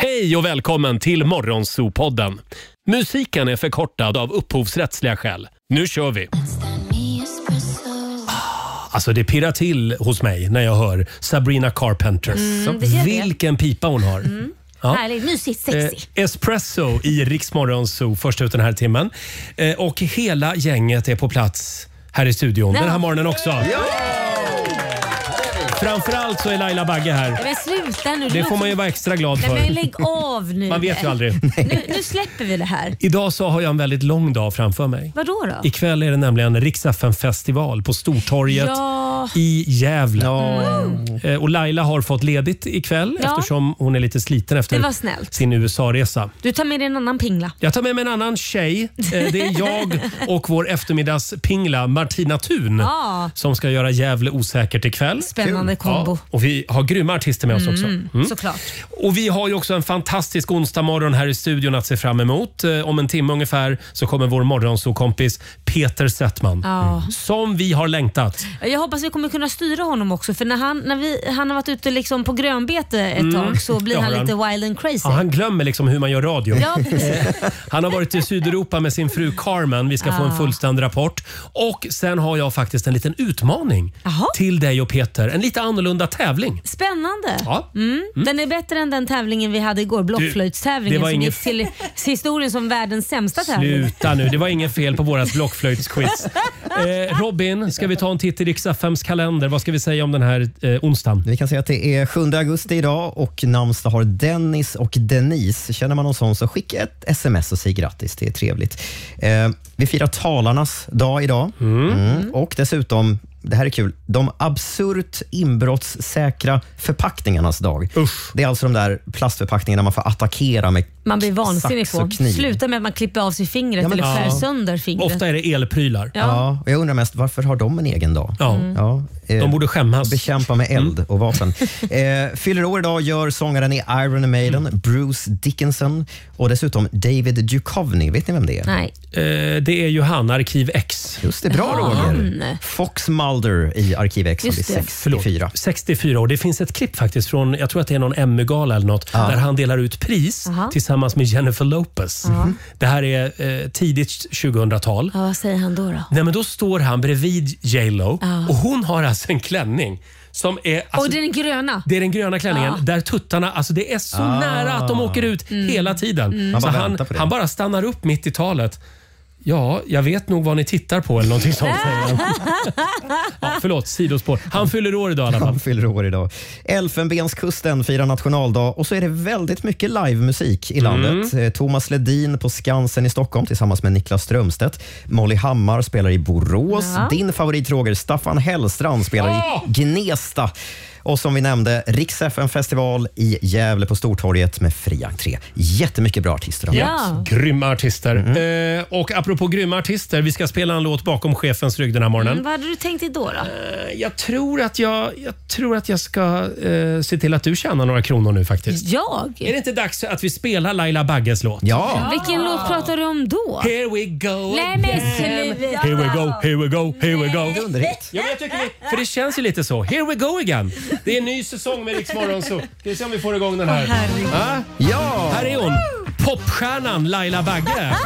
Hej och välkommen till Morgonzoo-podden. Musiken är förkortad av upphovsrättsliga skäl. Nu kör vi! Alltså det pirrar till hos mig när jag hör Sabrina Carpenter. Vilken pipa hon har. Ja. Härligt, mysigt, sexy. Espresso i Rix Morgonzoo först ut den här timmen. Och hela gänget är på plats här i studion den här morgonen också. Ja! Framförallt så är Laila Bagge här. Men sluta nu. Det får man ju vara extra glad för. Men lägg av nu. Man vet ju aldrig. Nu släpper vi det här. Idag så har jag en väldigt lång dag framför mig. Vadå då? Ikväll är det nämligen Rix FM-festival på Stortorget i Gävle. Och Laila har fått ledigt ikväll eftersom hon är lite sliten efter sin USA-resa. Du tar med dig en annan pingla. Jag tar med mig en annan tjej. Det är jag och vår eftermiddagspingla Martina Thun som ska göra Gävle osäkert ikväll. Spännande kombo. Ja, och vi har grymma artister med oss också. Såklart. Och vi har ju också en fantastisk onsdag morgon här i studion att se fram emot. Om en timme ungefär så kommer vår morgonzoo-kompis Peter Settman. Som vi har längtat. Jag hoppas vi kommer kunna styra honom också. För när han har varit ute liksom på grönbete ett tag så blir han lite wild and crazy. Ja, han glömmer liksom hur man gör radio. Ja, han har varit i Sydeuropa med sin fru Carmen. Vi ska få en fullständig rapport. Och sen har jag faktiskt en liten utmaning till dig och Peter. En lite annorlunda tävling. Spännande. Ja. Den är bättre än den tävlingen vi hade igår. Blockflöjtstävlingen som gick till historien som världens sämsta tävling. Sluta nu, det var inget fel på vårat blockflöjtsquiz. Robin, ska vi ta en titt i Rix FMs kalender? Vad ska vi säga om den här onsdagen? Vi kan säga att det är 7 augusti idag och namnsdag har Dennis och Denise. Känner man någon sån så skicka ett sms och säg grattis, det är trevligt. Vi firar talarnas dag idag. Och dessutom, det här är kul, de absurt inbrottssäkra förpackningarnas dag. Det är alltså de där plastförpackningarna man får attackera med man blir vansinnig på. Sluta med att man klipper av sig fingret eller skär sönder fingret. Ofta är det elprylar. Ja, och jag undrar mest, varför har de en egen dag? De borde skämmas. Bekämpa med eld och vapen. Fyller år idag gör sångaren i Iron Maiden, Bruce Dickinson, och dessutom David Duchovny. Vet ni vem det är? Nej. Det är ju han, Arkiv X. Just det, bra Roger. Fox Mulder i Arkiv X, han blir 64. 64 år. Det finns ett klipp faktiskt från, jag tror att det är någon Emmy-gala eller något, där han delar ut pris tillsammans med Jennifer Lopez. Det här är tidigt 2000-tal. Vad säger han då? Nej, men då står han bredvid J.Lo och hon har alltså en klänning som är... Alltså, och det är den gröna. Det är den gröna klänningen där tuttarna, alltså det är så nära att de åker ut hela tiden. Så han bara stannar upp mitt i talet. Ja, jag vet nog vad ni tittar på eller någonting sånt. Förlåt, sidospår. Han fyller år idag i alla fall. Han fyller år idag. Elfenbenskusten firar nationaldag och så är det väldigt mycket livemusik i landet. Thomas Ledin på Skansen i Stockholm tillsammans med Niklas Strömstedt. Molly Hammar spelar i Borås. Din favorit Roger, Staffan Hellstrand spelar i Gnesta. Och som vi nämnde, Rix FM-festival i Gävle på Stortorget med fri entré. Jättemycket bra artister. Grymma artister. Och apropå grymma artister, vi ska spela en låt bakom chefens rygg den här morgonen. Vad hade du tänkt dig då? Jag tror att jag ska se till att du tjänar några kronor nu faktiskt. Jag? Är det inte dags att vi spelar Laila Bagges låt? Ja. Vilken låt pratar du om då? Here we go. Nej, men sluta. Here we go, here we go, here we go. Underligt. Ja, men jag tycker för det känns ju lite så. Here we go again. Det är en ny säsong med Rix Morgonzoo. Ska vi se om vi får igång den här. Ja. Här är hon. Popstjärnan Laila Bagge.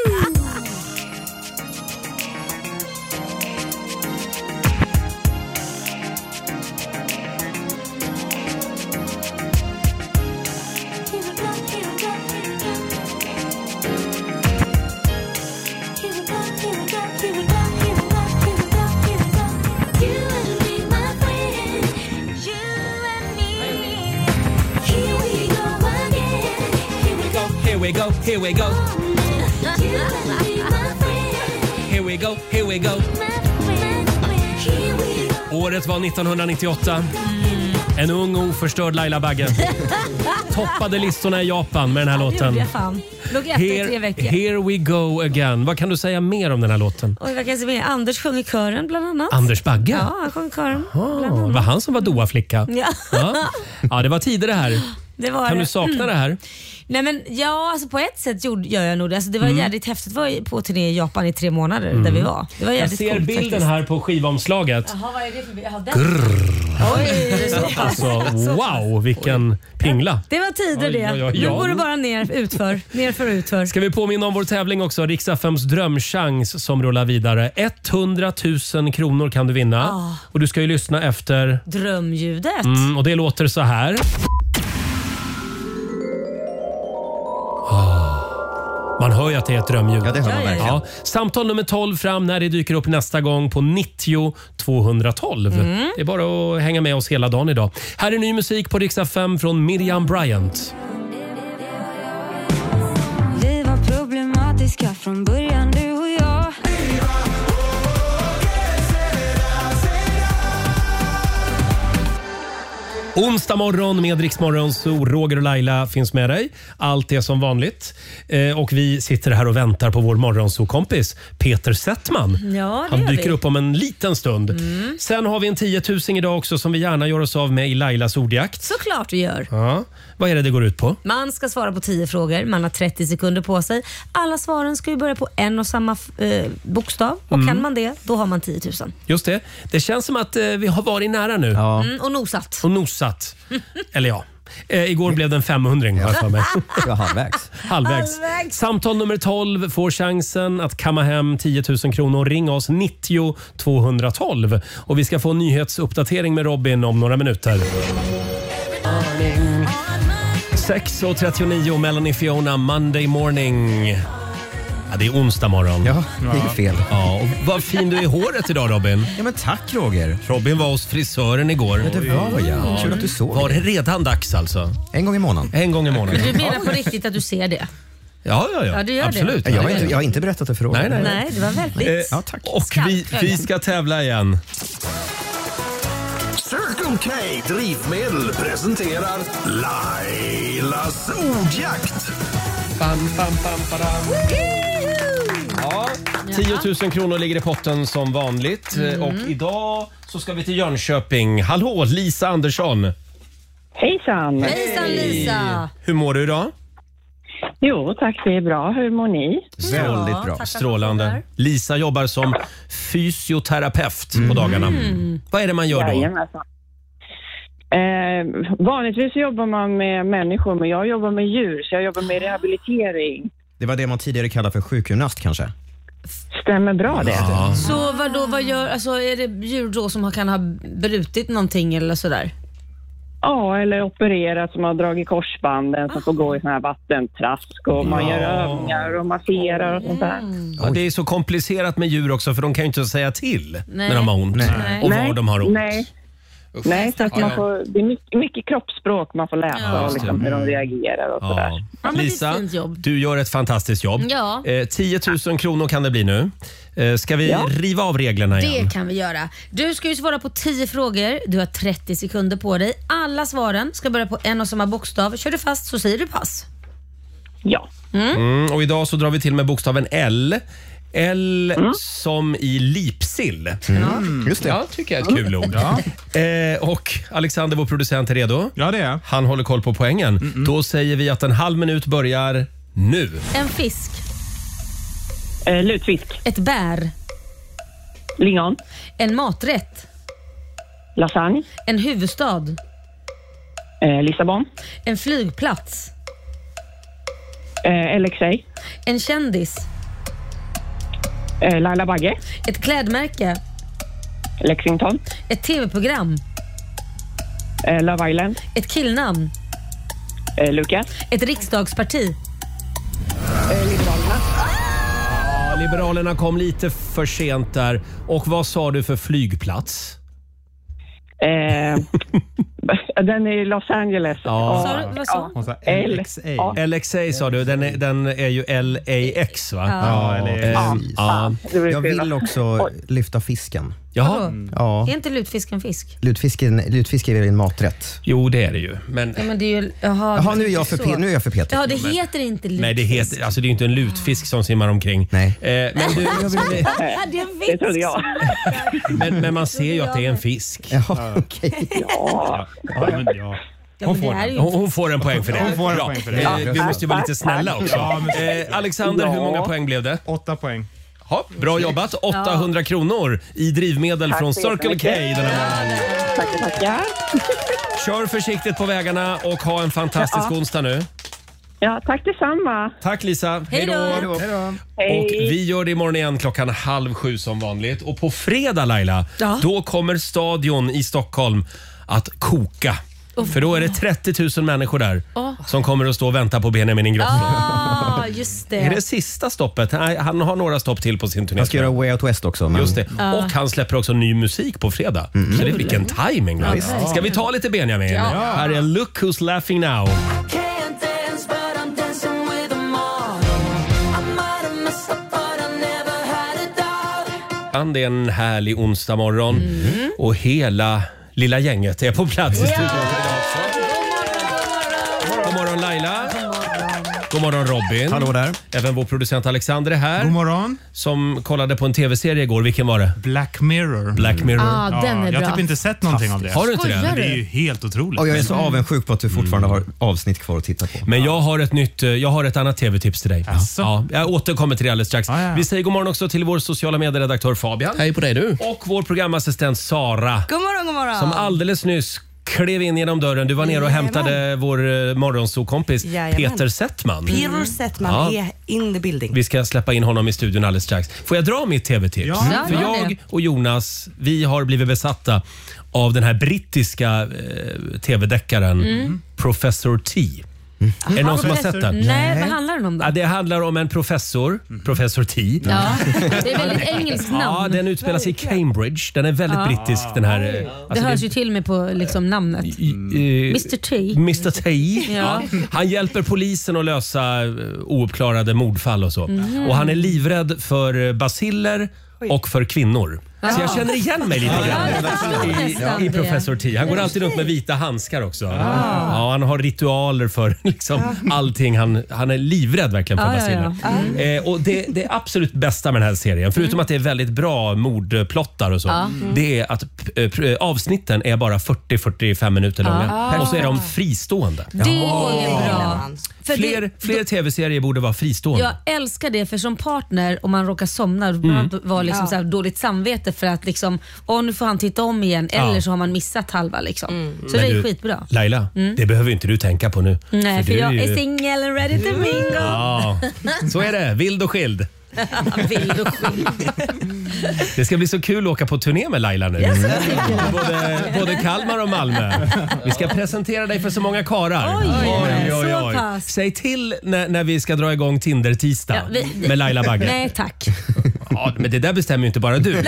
Here we go, here we go. Here we go, here we go. Året var 1998. En ung oförstörd Laila Bagge toppade listorna i Japan med den här låten. Here we go again. Vad kan du säga mer om den här låten? Oj, vad kan jag säga mer? Anders sjöng i kören bland annat. Anders Bagge? Ja, han sjöng i kören. Det var han som var Doa-flicka. Ja, det var tider det här. Kan du sakna det här? Nej men alltså på ett sätt gör jag nog det. Alltså det var jävligt häftigt. Det var på turné i Japan i 3 månader där vi var. Det var jag ser coolt, bilden faktiskt. här på skivomslaget. Jaha, vad är det för bild? Alltså, wow, vilken pingla. Det var tider det. Nu går det bara nerför. Ska vi påminna om vår tävling också? Rix FMs drömchans som rullar vidare. 100 000 kronor kan du vinna. Och du ska ju lyssna efter drömljudet. Och det låter så här. Man hör ju att det är ett drömljud. Ja, det hör man verkligen. Ja. Samtal nummer 12 fram när det dyker upp nästa gång på 90 212. Det är bara att hänga med oss hela dagen idag. Här är ny musik på Rix FM från Miriam Bryant. Vi var problematiska från början, du och jag. Onsdag morgon med Rix Morgon, så Roger och Laila finns med dig. Allt är som vanligt. Och vi sitter här och väntar på vår morgonsokompis Peter Settman. Ja, han dyker upp om en liten stund. Sen har vi en 10 000 idag också som vi gärna gör oss av med i Lailas ordjakt. Såklart vi gör. Ja. Vad är det går ut på? Man ska svara på 10 frågor. Man har 30 sekunder på sig. Alla svaren ska ju börja på en och samma bokstav. Och kan man det, då har man 10 000. Just det. Det känns som att vi har varit nära nu. Ja. Och nosat. Eller ja. Igår blev det en 500-ring för mig. Ja, halvvägs. Samtal nummer 12 får chansen att kamma hem 10 000 kronor. Ring oss 90 212. Och vi ska få en nyhetsuppdatering med Robin om några minuter. 6:39 Melanie Fiona, Monday morning. Ja, det är onsdag morgon. Ja, det är fel. Ja, och vad fin du är i håret idag, Robin. Ja, men tack Roger. Robin var hos frisören igår. Ja, det var jag. Kul att du såg. Var det redan dags alltså? En gång i månaden. En gång i månaden. Du menar på riktigt att du ser det? Ja, du gör absolut. det. Jag har inte berättat det för Roger. Nej, det var väldigt. Ja, tack. Och vi ska tävla igen. Circle K Drivmedel presenterar Lailas ordjakt. Ja, 10 000 kronor ligger i potten som vanligt. Och idag så ska vi till Jönköping. Hallå, Lisa Andersson. Hejsan! Hejsan Lisa! Hur mår du idag? Jo, tack, det är bra. Hur mår ni? Väldigt bra. Strålande. Lisa jobbar som fysioterapeut på dagarna. Vad är det man gör då? Jajamensan. Vanligtvis jobbar man med människor, men jag jobbar med djur, så jag jobbar med rehabilitering. Det var det man tidigare kallade för sjukgymnast kanske? Stämmer bra det. Ja. Så vad gör, alltså är det djur då som kan ha brutit någonting eller sådär? Ja, eller opererat som har dragit korsbanden som får gå i sån här vattentrask och man gör övningar och masserar och sånt där. Ja, det är så komplicerat med djur också för de kan ju inte säga till när de har ont och var de har ont. Nej, så att man får, det är mycket kroppsspråk man får läsa och liksom hur de reagerar och sådär. Ja, Lisa, du gör ett fantastiskt jobb. Ja. 10 000 kronor kan det bli nu. Ska vi riva av reglerna igen? Det kan vi göra. Du ska ju svara på 10 frågor. Du har 30 sekunder på dig. Alla svaren ska börja på en och samma bokstav. Kör du fast så säger du pass. Ja. Och idag så drar vi till med bokstaven L. L som i lipsill. Just det. Ja, tycker jag är ett kul ord. Och Alexander, vår producent, är redo? Ja, det är. Han håller koll på poängen. Då säger vi att en halv minut börjar nu. En fisk. Lutfisk. Ett bär. Lingon. En maträtt. Lasagne. En huvudstad. Lissabon. En flygplats. LXA. En kändis. Laila Bagge. Ett klädmärke. Lexington. Ett tv-program. Love Island. Ett killnamn. Lucas. Ett riksdagsparti. Liberalerna. Ja, Liberalerna kom lite för sent där. Och vad sa du för flygplats? Den är i Los Angeles. Vad sa Hon sa LXA. LXA sa du, den är ju LAX va? Jag vill också lyfta fisken. Jaha. Ja. Är inte lutfisk en fisk? Lutfisk är väl en maträtt? Jo, det är det ju. Men Ja, men det är ju... Jaha, nu är jag för Peter. Ja, det heter inte lutfisk. nej, det heter, alltså det är ju inte en lutfisk som simmar omkring. Nej. Men du, Det trodde jag. men man ser ju att det är en fisk. Ja, okej. Ja. Ja. Hon får en poäng för det. Vi måste ju vara lite snälla också. Alexander, hur många poäng blev det? 8 poäng. Ja, bra jobbat. 800 kronor i drivmedel från Circle K den här morgonen. Tackar. Kör försiktigt på vägarna och ha en fantastisk onsdag nu. Ja, tack detsamma. Tack Lisa. Hej då. Och vi gör det imorgon igen 6:30 som vanligt. Och på fredag, Laila, då kommer stadion i Stockholm att koka. För då är det 30 000 människor där som kommer att stå och vänta på Benjamin Ingrosso. Just det. Är det sista stoppet? Nej, han har några stopp till på sin turné. Han ska göra Way Out West också. Men... Just det. Och han släpper också ny musik på fredag. Så det är vilken timing. Ska vi ta lite Benjamin? Här är Look Who's Laughing Now. Det är en härlig onsdag morgon och hela lilla gänget är på plats i studion idag också. God morgon Laila. God morgon Robin. Hallå där. Även vår producent Alexander är här. God morgon. Som kollade på en tv-serie igår. Vilken var det? Black Mirror. Black Mirror. Den är jag har bra. typ inte sett någonting av det. Har du inte det? Det är ju helt otroligt. Och jag är så avundsjuk på att du fortfarande har avsnitt kvar att titta på. Men jag har ett annat tv-tips till dig. Ja, jag återkommer till det alldeles strax. Vi säger god morgon också till vår sociala medieredaktör Fabian. Hej på dig du. Och vår programassistent Sara. God morgon. Som alldeles nyss klev in genom dörren. Du var nere och hämtade vår morgonsokompis Peter Settman. Peter Settman är in the building. Vi ska släppa in honom i studion alldeles strax. Får jag dra mitt tv-tips? Ja. För jag och Jonas, vi har blivit besatta av den här brittiska tv-deckaren Professor T. Är det någon som har sett den? Nej, vad handlar den om då? Ja, det handlar om en professor T. Ja, det är väldigt engelskt namn. Ja, den utspelar sig i Cambridge. Den är väldigt brittisk den här. Det hörs ju till mig på liksom namnet. Mr T. Mr T. Ja. Han hjälper polisen att lösa ouppklarade mordfall och så. Och han är livrädd för baciller och för kvinnor. Så jag känner igen mig lite grann i Professor T. Han går alltid upp med vita handskar också. Ja, han har ritualer för liksom allting. Han är livrädd verkligen för baciller. Och det absolut bästa med den här serien, förutom att det är väldigt bra mordplottar och så, det är att avsnitten är bara 40-45 minuter långa. Och så är de fristående. Det är bra. Fler tv-serier borde vara fristående. Jag älskar det, för som partner, om man råkar somna var liksom så här dåligt samvete för att liksom, nu får han titta om igen, eller så har man missat halva liksom. Så det är skitbra. Laila, det behöver inte du tänka på nu. Nej, för jag är single and ready to mingle. Ja, så är det. Vild och skild. Det ska bli så kul att åka på turné med Laila nu. Både Kalmar och Malmö. Vi ska presentera dig för så många karar. Oj. Säg till när vi ska dra igång Tinder-tisdag med Laila Bagge. Nej tack. Ja, men det där bestämmer ju inte bara du.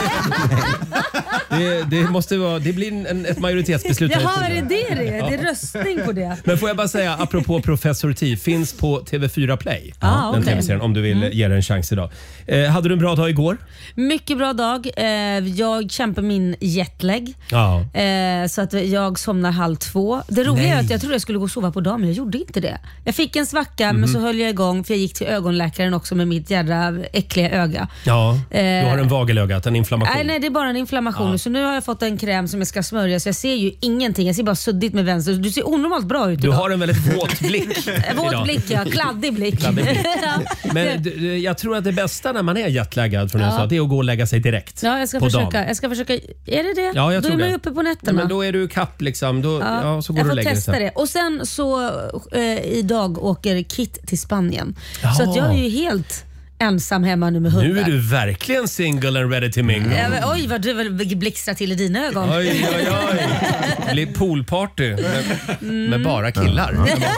Det blir ett majoritetsbeslut. Jaha, det är röstning på det. Men får jag bara säga, apropå Professor T, finns på TV4 Play. Den tv-serien, om du vill ge den en chans idag. Hade du en bra dag igår? Mycket bra dag. Jag kämpar min jetlag. Så att jag somnar 1:30. Det roliga är att jag trodde jag skulle gå och sova på dagen, men jag gjorde inte det. Jag fick en svacka, men så höll jag igång, för jag gick till ögonläkaren också med mitt jädra äckliga öga. Ja, du har en vagelögat, en inflammation. Nej, det är bara en inflammation. Så nu har jag fått en kräm som jag ska smörja, så jag ser ju ingenting. Jag ser bara suddigt med vänster. Du ser onormalt bra ut idag. Du har en väldigt våt blick. Våt blick, ja. Kladdig blick. Men jag tror att det bästa när man är jetlaggad från USA, det är att gå och lägga sig direkt. Ja, jag ska försöka. Är det det? Ja, jag då tror är man det. uppe på nätterna. Men då är du kapp liksom. Så går jag du får och lägger testa det. Och sen så idag åker Kit till Spanien. Så att jag är ju helt ensam hemma nu med hundar. Nu är du verkligen single and ready to mingle. Oj, vad du väl blixtrar till i dina ögon. Oj. Det blir poolparty med bara killar.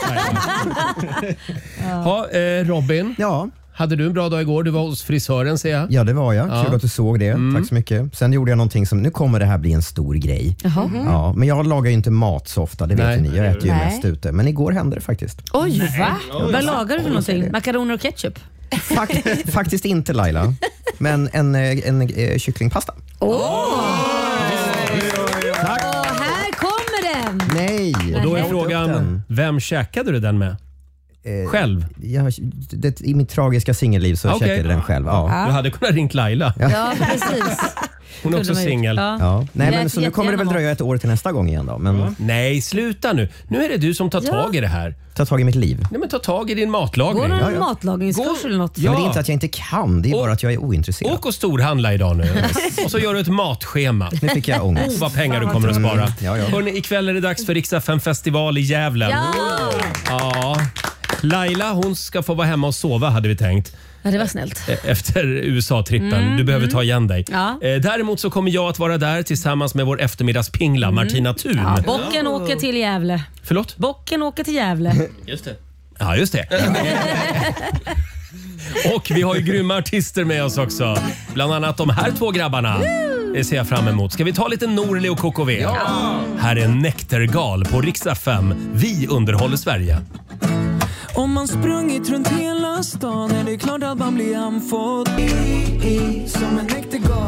Robin. Ja. Hade du en bra dag igår? Du var hos frisören, ser jag. Ja, det var jag. Kul att du såg det. Tack så mycket. Sen gjorde jag någonting som, nu kommer det här bli en stor grej. Ja, men jag lagar ju inte mat så ofta, det vet ju ni. Jag äter ju mest ute. Men igår hände det faktiskt. Oj, va? Vad lagar du för någonting? Makaroner och ketchup? Faktiskt inte, Laila. Men en kycklingpasta. Tack. Här kommer den! Nej. Och då är frågan, vem käkade du den med? Själv? I mitt tragiska singelliv så käkade jag den själv. Ja. Du hade kunnat ringt Laila. Ja, precis. Hon är också singel. Ja. Nej, men så nu kommer det väl dröja ett år till nästa gång igen då. Men... Nej, sluta nu. Nu är det du som tar tag i det här. Ta tag i mitt liv. Nej, men ta tag i din matlagning. Går det en matlagningskurs eller något? Ja. Men det är inte att jag inte kan, det är bara att jag är ointresserad. Åk och storhandla idag nu. Och så gör du ett matschema. Nu fick jag ångest. Vad pengar du kommer att spara. Ja. Hörrni, ikväll är det dags för Rix FM festival i Gävle. Ja. Laila, hon ska få vara hemma och sova hade vi tänkt. Ja, det var snällt. Efter USA-trippen. Du behöver ta igen dig. Ja. Däremot så kommer jag att vara där tillsammans med vår eftermiddagspingla Martina Thun. Ja, bocken åker till Gävle. Förlåt? Bocken åker till Gävle. Just det. Ja, just det. Och vi har ju grymma artister med oss också. Bland annat de här två grabbarna. Det ser jag fram emot. Ska vi ta lite Norli och KKV? Ja. Här är Nektergal på Rix FM. Vi underhåller Sverige. Om man sprungit runt hela stan är det klart att man blir andfådd som en nektergal.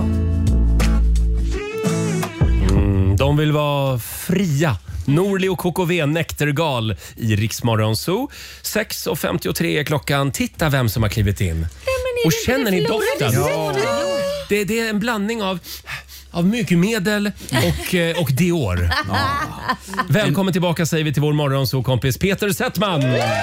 De vill vara fria. Norli och KKV, Nektergal i Rix Morgon Zoo. 6:53 är klockan. Titta vem som har klivit in. Och känner ni doften? Ja. Det är en blandning av myggmedel och Dior. Ja. Välkommen tillbaka säger vi till vår morgonzoo-kompis Peter Settman.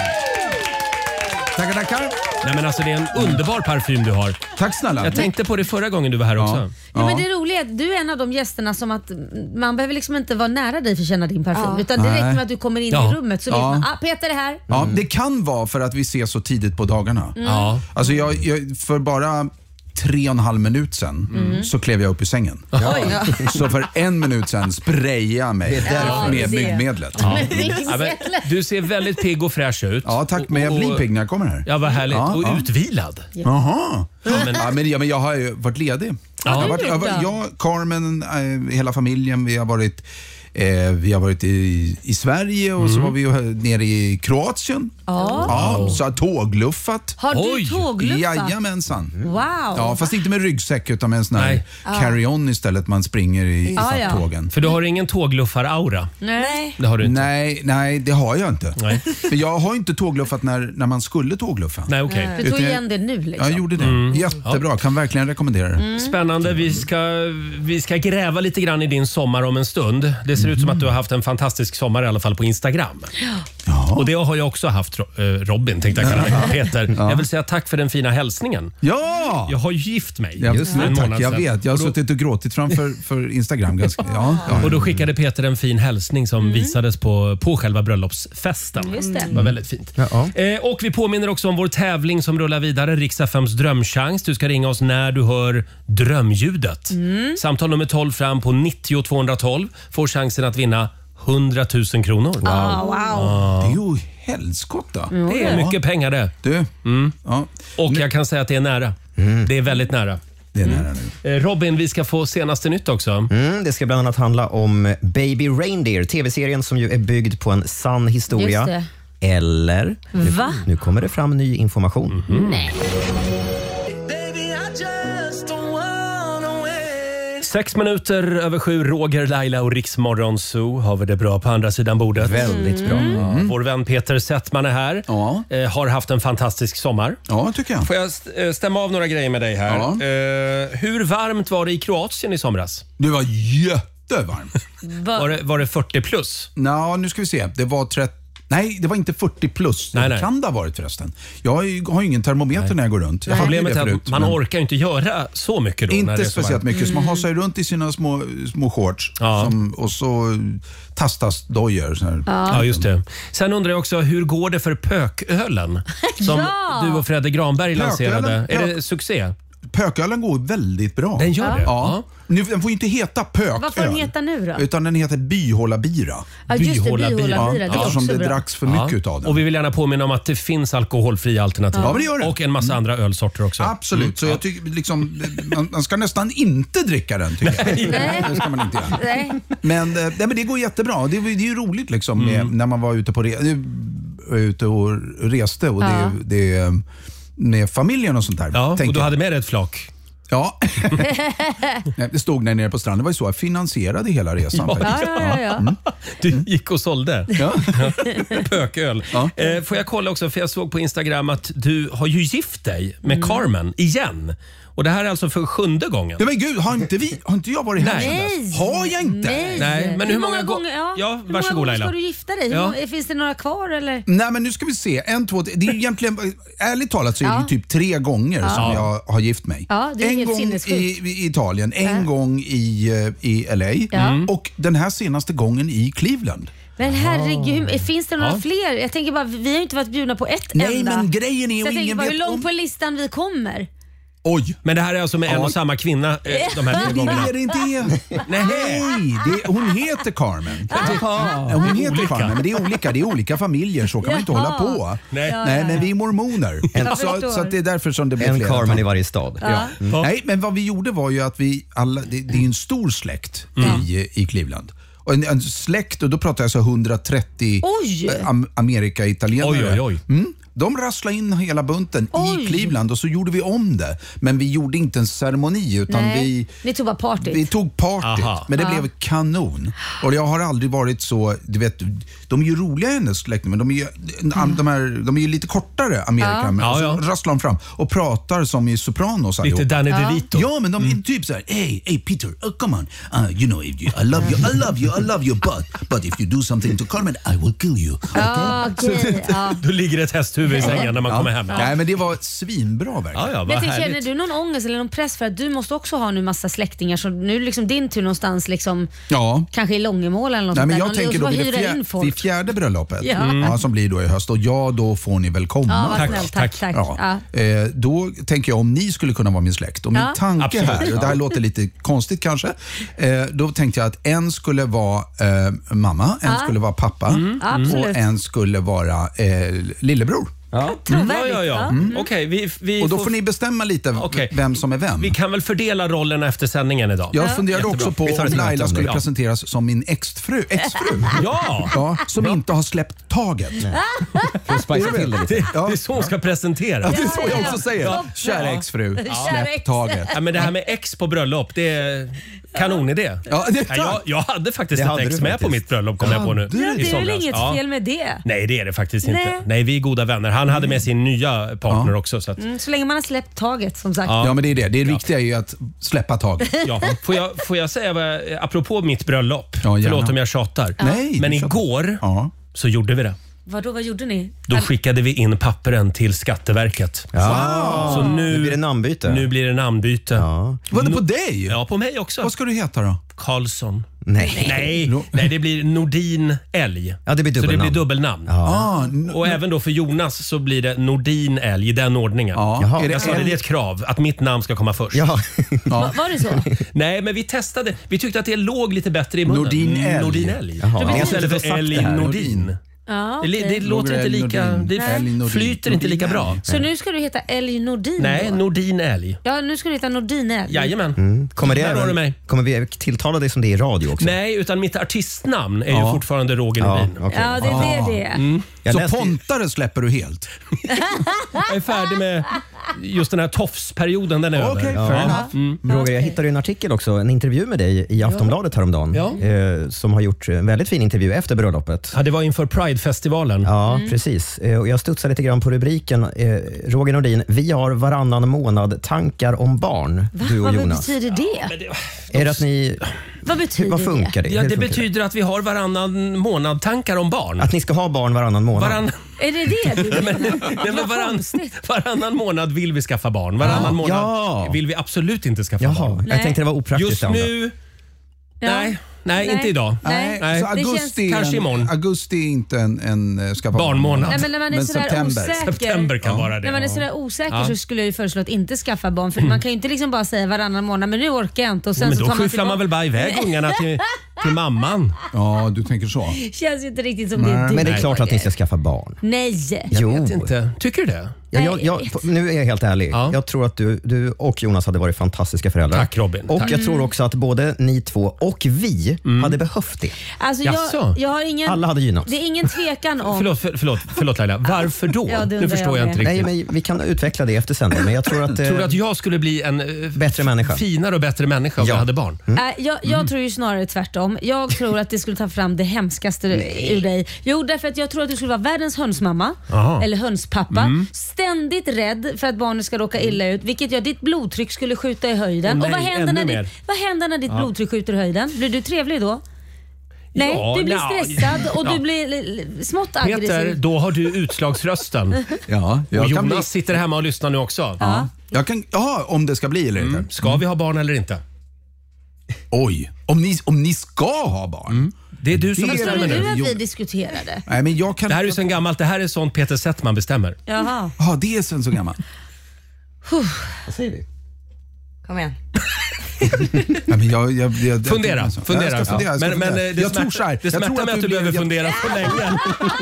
Tackar. Nej, men alltså, det är en underbar parfym du har. Tack snälla. Jag tänkte på det förra gången du var här också. Ja, men det roliga är att du är en av de gästerna som att man behöver liksom inte vara nära dig för att känna din parfym. Utan det räcker med att du kommer in i rummet så vet man, Peter är här. Ja, det kan vara för att vi ses så tidigt på dagarna. Ja. Alltså jag för bara 3,5 minut sen så klev jag upp i sängen. Så för 1 minut sen sprayade jag mig med myggmedlet. Du ser väldigt pigg och fräsch ut. Ja, tack. Men jag blir pigg när jag kommer här. Ja, vad härligt. Och utvilad. Jaha. Men jag har ju varit ledig. Jag, Carmen, hela familjen, vi har varit i Sverige och så var vi nere i Kroatien. Så har tågluffat. Har du tågluffat? Jajamensan. Wow. Ja, fast inte med ryggsäck utan med en sån här carry-on istället man springer i tågen. För du har ingen tågluffar-aura? Nej. Det har du inte. Nej, det har jag inte. Nej. För jag har inte tågluffat när man skulle tågluffa. Nej, okej. Du tog igen det nu liksom. Jag gjorde det. Jättebra, kan verkligen rekommendera det. Spännande. Vi ska gräva lite grann i din sommar om en stund. Det ser ut som att du har haft en fantastisk sommar i alla fall på Instagram. Ja. Och det har jag också haft, Robin tänkte jag kalla dig, Peter. Jag vill säga tack för den fina hälsningen. Ja! Jag har ju gift mig. Tack, jag vet. Jag har suttit och gråtit framför Instagram ganska. Och då skickade Peter en fin hälsning som visades på själva bröllopsfesten. Just det. Det var väldigt fint. Och vi påminner också om vår tävling som rullar vidare, Rix FMs drömchans. Du ska ringa oss när du hör drömljudet. Samtal nummer 12 fram på 90 212 får chansen att vinna 100 000 kronor. Wow. Det är ju helskotta. Det är mycket pengar det. Och jag kan säga att det är nära. Det är väldigt nära. Det är nära nu. Robin, vi ska få senaste nytt också. Det ska bland annat handla om Baby Reindeer, tv-serien som ju är byggd på en sann historia. Just det. Eller, nu kommer det fram ny information. Nej. 6:07, Roger, Laila och Rix Morgon Zoo. Har vi det bra på andra sidan bordet? Väldigt bra. Vår vän Peter Settman är här. Har haft en fantastisk sommar. Ja, tycker jag. Får jag stämma av några grejer med dig här? Hur varmt var det i Kroatien i somras? Det var jättevarmt. Var det 40 plus? Nu ska vi se. Det var 30. Nej, det var inte 40 plus. Det kan det ha varit förresten. Jag har ju ingen termometer när jag går runt. Problemet är att man orkar ju inte göra så mycket då. Inte speciellt mycket. Så man har sig runt i sina små shorts och så tastas dojor. Ja, just det. Sen undrar jag också, hur går det för pökölen? Som du och Fredde Granberg lanserade. Är det succé? Pökölen går väldigt bra. Den gör det? Ja. Den får ju inte heta pököl. Vad får den heta nu då? Utan den heter Byhåla-bira. Ja, just det, Byhåla-bira. Det är eftersom också det bra. dracks för mycket av den. Och vi vill gärna påminna om att det finns alkoholfria alternativ. Ja, men det gör det. Och en massa andra ölsorter också. Absolut. Så jag tycker liksom, man ska nästan inte dricka den, tycker jag. Nej. Det ska man inte göra. Nej. Men det går jättebra. Det är ju roligt liksom när man var ute och reste och det med familjen och sånt där. Ja, och du hade med dig ett flak. Ja, det stod där nere på stranden. Det var ju så jag finansierade hela resan. Ja. Du gick och sålde pököl. Ja. Får jag kolla också, för jag såg på Instagram att du har ju gift dig med Carmen igen. Och det här är alltså för 7:e gången. Ja, men gud, har inte jag varit här? Nej. Har jag inte? Nej. Men hur många gånger? Ja, varsågod Laila. Ska du gifta dig? Finns det några kvar eller? Nej, men nu ska vi se. 1, 2, 3. Det är egentligen, ärligt talat så är det typ 3 gånger som jag har gift mig. Ja, det är en helt gång sinnessjukt. i Italien, en gång i LA och den här senaste gången i Cleveland. Men herregud, finns det några fler? Jag tänker bara, vi har ju inte varit bjudna på ett enda. Nej, men grejen är så jag ingen tänker bara, vet hur långt på listan vi kommer? Oj. Men det här är alltså med en och samma kvinna de här 3 gångerna? Det är det inte. Nej, hon heter Carmen. Hon heter Carmen, men det är olika familjer, så kan man inte hålla på. Nej, men vi är mormoner. Så att det är därför som det blir en flera. Carmen i varje stad. Nej, men vad vi gjorde var ju att vi alla, det är en stor släkt i Cleveland. Och en släkt, och då pratar jag så 130 Amerika-italienare. Oj. De rasslade in hela bunten i Cleveland och så gjorde vi om det. Men vi gjorde inte en ceremoni utan vi tog bara partyt. Vi tog partyt, men det blev kanon. Och jag har aldrig varit så, du vet, de är ju roliga i hennes släkt, men de är ju lite kortare amerikaner. Och så rasslar de fram och pratar som i Sopranos allihopa. Lite Danny DeVito. Ja, men de är typ så här: hey Peter, come on. You know, I love you, but if you do something to Carmen, I will kill you. Okay? Då ligger ett hästhuvud i sängen när man kommer hem. Nej, men det var svinbra verkligen. Men känner du någon ångest eller någon press för att du måste också ha nu massa släktingar, så nu är det liksom din tur någonstans liksom, kanske i Långemål eller något? Nej, men där. jag tänker då vid fjärde bröllopet som blir då i höst, och då får ni väl komma. Tack. Då tänker jag, om ni skulle kunna vara min släkt, och min tanke här, och det här låter lite konstigt kanske, då tänkte jag att en skulle vara mamma, en skulle vara pappa och en skulle vara lillebror. Okej, och då får ni bestämma lite vem som är vem. Vi kan väl fördela rollerna efter sändningen idag. Jag funderade också på om Laila skulle presenteras som min exfru. Ja, som inte har släppt taget. Det är så hon ska presenteras. Det är så jag också säger. Kära exfru, släpp taget. Ja, men det här med ex på bröllop, det är kanonidé. Jag hade faktiskt ett ex med på mitt bröllop, kom jag på nu. Det är väl inget fel med det? Nej, det är det faktiskt inte. Nej, vi är goda vänner. Han hade med sin nya partner också. Så, så länge man har släppt taget, som sagt. Ja, men det är det. Det viktiga är ju att släppa taget. Får jag säga, apropå mitt bröllop, förlåt om jag tjatar. Nej, men igår så gjorde vi det. Vad gjorde ni? Då skickade vi in papperen till Skatteverket. Så nu blir det namnbyte. Nu blir det namnbyte. Var det på dig? Ja, på mig också. Vad ska du heta då? Karlsson. Nej, det blir Nordin Älg. Ja, det blir dubbelnamn. Så det blir dubbelnamn. Och även då för Jonas så blir det Nordin Älg i den ordningen. Jag sa det är ett krav att mitt namn ska komma först. Var det så? Nej, men vi testade. Vi tyckte att det låg lite bättre i munnen. Nordin Älg. Istället för Älg Nordin. Det låter inte lika, det flyter inte lika bra. Så nu ska du heta Älg Nordin? Nej, Nordin Älg. Ja, nu ska du heta Nordin Älg. Jajamän. Kommer vi tilltala dig som det är i radio också? Nej, utan mitt artistnamn är ju fortfarande Roger Nordin. Ja, det är det. Så Pontare släpper du helt? Jag är färdig med just den här tofsperioden, den är över. Roger, jag hittade en artikel också, en intervju med dig i Aftonbladet häromdagen, som har gjort en väldigt fin intervju efter bröllopet. Ja, det var inför Pride-festivalen. Ja, precis. Och jag studsade lite grann på rubriken. Roger Nordin, vi har varannan månad tankar om barn, du och Jonas. Vad betyder det? Är det att ni... Vad funkar det? Ja, det betyder att vi har varannan månad tankar om barn. Att ni ska ha barn varannan månad. Är det varannan månad vill vi skaffa barn. Varannan månad vill vi absolut inte skaffa barn. Jag tänkte det var opraktiskt. Just nu... Nej, inte idag. Nej. Så augusti, kanske imorgon. Augusti är inte en skaffa barnmånad. Nej, men när man är september kan vara det. När man är sådär osäker så skulle jag ju föreslå att inte skaffa barn. För man kan ju inte liksom bara säga varannan månad, men nu orkar jag inte. Och sen men så då tar skyfflar man väl bara iväg ungarna till mamman. Ja, du tänker så. Känns ju inte riktigt som det är. Men det är klart att ni ska skaffa barn. Nej. Jag vet inte. Tycker du det? Nu är jag helt ärlig. Ja. Jag tror att du och Jonas hade varit fantastiska föräldrar. Tack Robin. Och Tack. jag tror också att både ni två och vi hade behövt det. Alltså jag har ingen... Alla hade gynnats. Det är ingen tvekan om... Förlåt Laila, varför då? Nu förstår jag inte riktigt. Nej, men vi kan utveckla det efter sändning. Men jag tror att... Tror du att jag skulle bli en bättre människa? Finare och bättre människa om jag hade barn? Jag tror ju snarare tvärtom. Jag tror att det skulle ta fram det hemskaste ur dig. Jo, därför att jag tror att du skulle vara världens hönsmamma. Eller hönspappa. Ständigt rädd för att barnet ska råka illa ut. Vilket gör att ditt blodtryck skulle skjuta i höjden. Och vad händer när ditt blodtryck skjuter i höjden? Blir du trevlig då? Nej, du blir stressad och du blir smått aggressiv. Peter, då har du utslagsrösten. Och Jonas sitter hemma och lyssnar nu också. Om det ska bli eller inte. Ska vi ha barn eller inte? Oj, om ni ska ha barn. Det är du som bestämmer nu. Det är du att vi diskuterade. Nej, men det här är ju sen gammalt. Det här är sånt Peter Settman bestämmer. Jaha. Ja, det är sen så gammalt. Vad säger vi? Kom igen. Ja, men fundera. Men jag tror så här. Det smärtar mig att du behöver fundera så länge.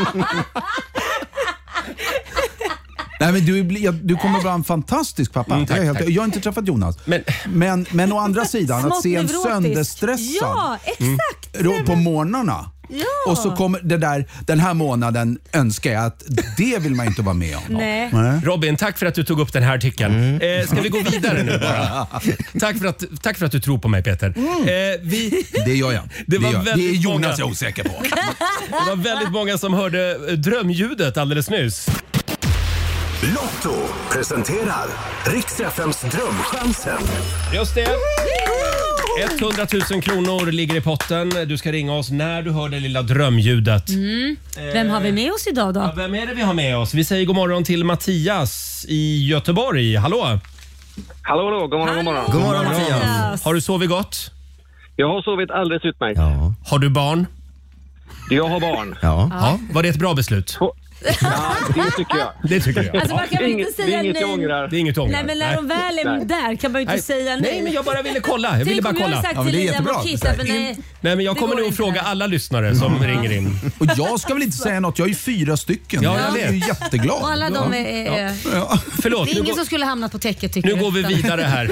Nej, men du kommer vara en fantastisk pappa. Tack. Jag har inte träffat Jonas. Men å andra sidan, att se en sönderstressad på morgnarna. Ja. Och så kommer den här månaden önskar jag att det vill man inte vara med om. Nej. Robin, tack för att du tog upp den här artikeln. Ska vi gå vidare nu bara? Tack för att du tror på mig, Peter. Det gör jag. Det är Jonas jag är osäker på. Det var väldigt många som hörde drömljudet alldeles nyss. Lotto presenterar Rix FMs drömchansen. Just det. 100 000 kronor ligger i potten. Du ska ringa oss när du hör det lilla drömljudet. Vem har vi med oss idag då? Ja, vem är det vi har med oss? Vi säger god morgon till Mattias i Göteborg. Hallå? Hallå, god morgon. God morgon Mattias. Har du sovit gott? Jag har sovit alldeles utmärkt. Ja. Har du barn? Jag har barn. Ja. Var det ett bra beslut? Ja, det tycker jag. Det tycker jag. Alltså man kan inte säga det är inget jag ångrar. Det är inget ångrar. Nej, men när de väl är där kan man ju inte säga nej. Nej, men jag bara ville kolla. Jag ville bara kolla. Ja, men det är jättebra. Nej, men jag kommer nog fråga alla lyssnare som ringer in. Och jag ska väl inte säga något. Jag är ju 4 stycken. Ja, jag är ju jätteglad. Och alla de är... Förlåt. Det är ingen som skulle hamna på täcket tycker jag. Nu går vi vidare här.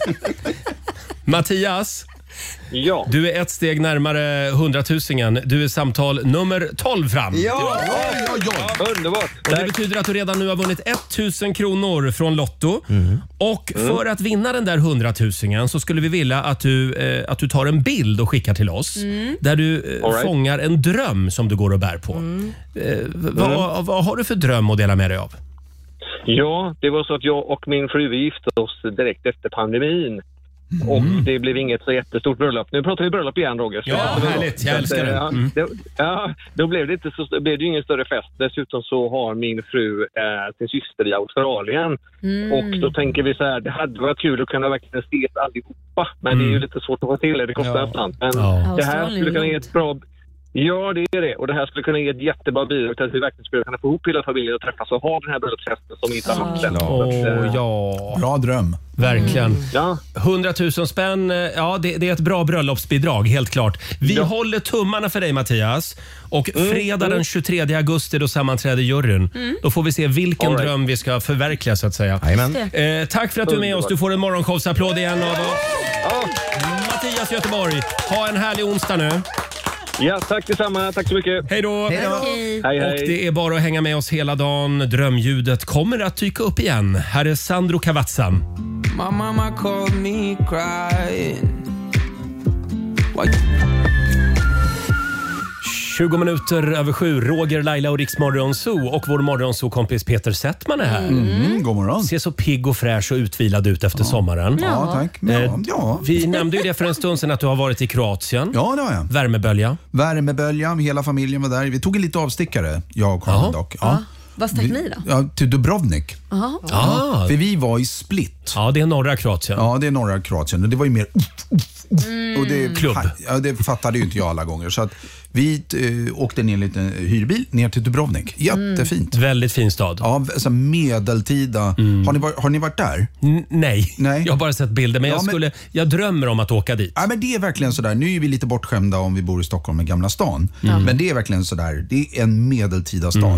Mattias. Ja. Du är ett steg närmare 100 000. Du är samtal nummer 12 fram. Ja. Underbart. Och det betyder att du redan nu har vunnit 1000 kronor från Lotto. Och för att vinna den där 100 000 så skulle vi vilja att du tar en bild och skickar till oss. Där du fångar en dröm som du går och bär på. Vad har du för dröm att dela med dig av? Ja, det var så att jag och min fru gifte oss direkt efter pandemin. Och det blev inget så jättestort bröllop. Nu pratar vi bröllop igen, Roger. Ja, härligt. Jag älskar det. Då blev det blev det ingen större fest. Dessutom så har min fru sin syster i Australien. Och då tänker vi så här, det hade varit kul att kunna verkligen ses allihopa. Men det är ju lite svårt att få till det kostar nästan. Men det här skulle kunna ge ett bra... Ja, det är det. Och det här skulle kunna ge ett jättebra bidrag till att vi verkligen skulle kunna få ihop hela familjen och träffas och ha den här bröllopsfesten som vi inte har haft den. Bra dröm. Verkligen. 100 000 spänn, det är ett bra bröllopsbidrag, helt klart. Vi håller tummarna för dig, Mattias. Och fredag den 23 augusti då sammanträder juryn. Då får vi se vilken dröm vi ska förverkliga, så att säga. Tack för att du är med oss. Du får en morgonshowsapplåd igen av Mattias Göteborg. Ha en härlig onsdag nu. Ja, tack detsamma. Tack så mycket. Hej då. Hej. Och det är bara att hänga med oss hela dagen. Drömljudet kommer att dyka upp igen. Här är Sandro Cavazza. My mama called me crying. 20 minuter över 7. Roger, Laila och Rix Morgonzoo. Och vår Morgonzoo-kompis Peter Settman är här. God morgon. Ser så pigg och fräsch och utvilad ut efter sommaren. Ja, tack. Vi nämnde ju det för en stund sedan att du har varit i Kroatien. Ja, det har jag. Värmebölja, hela familjen var där. Vi tog en lite avstickare, jag och Karin dock. Vad stack ni då? Ja, till Dubrovnik. För vi var i Split. Ja, det är norra Kroatien. Ja, det är norra Kroatien. Och det var ju mer... Och det, klubb. Ja, det fattade ju inte jag alla gånger. Så att Vi åkte ner en liten hyrbil ner till Dubrovnik. Jättefint. Väldigt fin stad. Ja, alltså medeltida. Har ni varit där? Nej, jag har bara sett bilder. Men jag drömmer om att åka dit. Ja, men det är verkligen sådär. Nu är vi lite bortskämda om vi bor i Stockholm med Gamla stan. Men det är verkligen sådär. Det är en medeltida stad.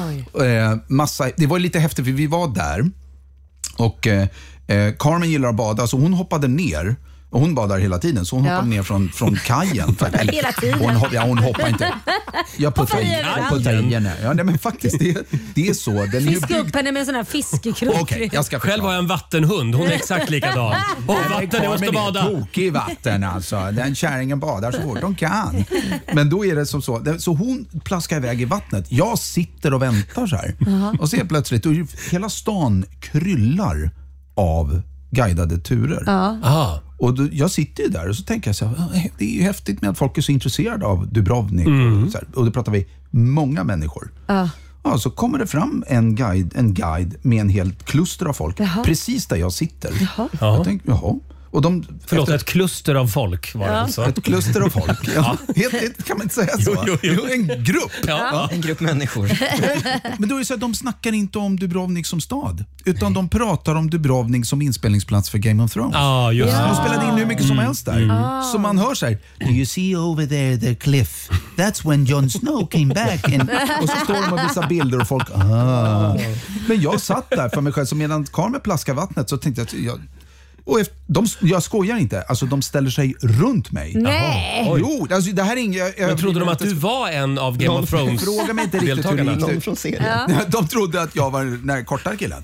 Det var lite häftigt för vi var där. Och Carmen gillar att bada, så hon hoppade ner. Och hon badar hela tiden, så hon hoppade ner från kajen. Hela tiden? Hon hoppar inte. Jag puttar i henne. Ja, nej, men faktiskt, det är så. Fiska upp henne med en sån här fiskekrok. Okej, jag ska Själv har jag en vattenhund, hon är exakt likadan. Vatten, jag måste bada. Tokig i vatten alltså. Den kärringen badar så fort de kan. Men då är det som så hon plaskar iväg i vattnet. Jag sitter och väntar så här. Och ser plötsligt, och hela stan kryllar av guidade turer. Och jag sitter ju där och så tänker jag så här, det är ju häftigt med att folk är så intresserade av Dubrovnik. Och då pratar vi många människor. Ja, så kommer det fram en guide med en helt kluster av folk. Precis där jag sitter. Jag tänkte, Och ett kluster av folk var det alltså. Ett kluster av folk. Helt kan man inte säga så. Jo. En grupp. En grupp människor. Men då är det så att de snackar inte om Dubrovnik som stad, utan de pratar om Dubrovnik som inspelningsplats för Game of Thrones. Just de spelade in hur mycket som helst där. Så man hör så här, do you see over there the cliff? That's when Jon Snow came back. Och så står de och visar bilder och folk, Men jag satt där för mig själv, så medan Carmen plaskar vattnet så tänkte jag och jag skojar inte. Alltså de ställer sig runt mig. Nej. Jo, alltså det här är inget... Jag trodde de att du var en av Game of Thrones fråga mig inte riktigt hur någon från serien. De trodde att jag var den kortare killen.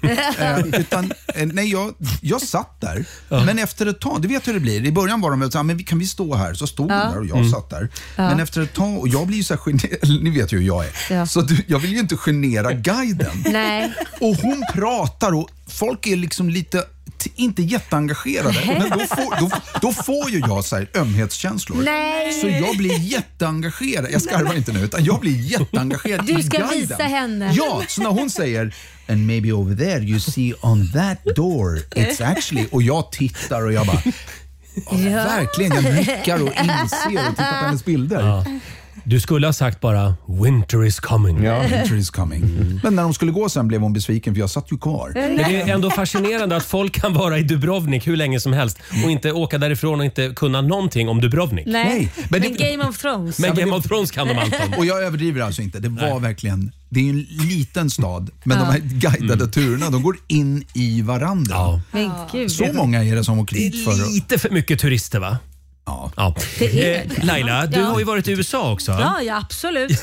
Nej, jag satt där. Men efter ett tag, det vet hur det blir. I början var de så här, men kan vi stå här? Så stod de där och jag satt där. Men efter ett tag, och jag blir ju så här ni vet ju hur jag är. Så jag vill ju inte genera guiden. Nej. Och hon pratar och folk är liksom lite inte jätteengagerade, men då får ju jag så här ömhetskänslor. Nej. Så jag blir jätteengagerad. Jag skarvar inte nu, utan jag blir jätteengagerad. Du ska visa henne. Ja, så när hon säger and maybe over there you see on that door it's actually, och jag tittar och jag bara verkligen, jag nickar och inser och tittar på hennes bilder. Du skulle ha sagt bara winter is coming. Winter is coming. Men när de skulle gå sen blev hon besviken, för jag satt ju kvar. Men det är ändå fascinerande att folk kan vara i Dubrovnik hur länge som helst och inte åka därifrån och inte kunna någonting om Dubrovnik. Nej. Men Game of Thrones. Men Game of Thrones kan de allt om. Och jag överdriver alltså inte. Det var verkligen, det är en liten stad, men de här guidade turerna, de går in i varandra. Men Gud. Så många är det som åker dit för. Lite för mycket turister, va? Ja. Laila, du har ju varit i USA också. Ja, absolut.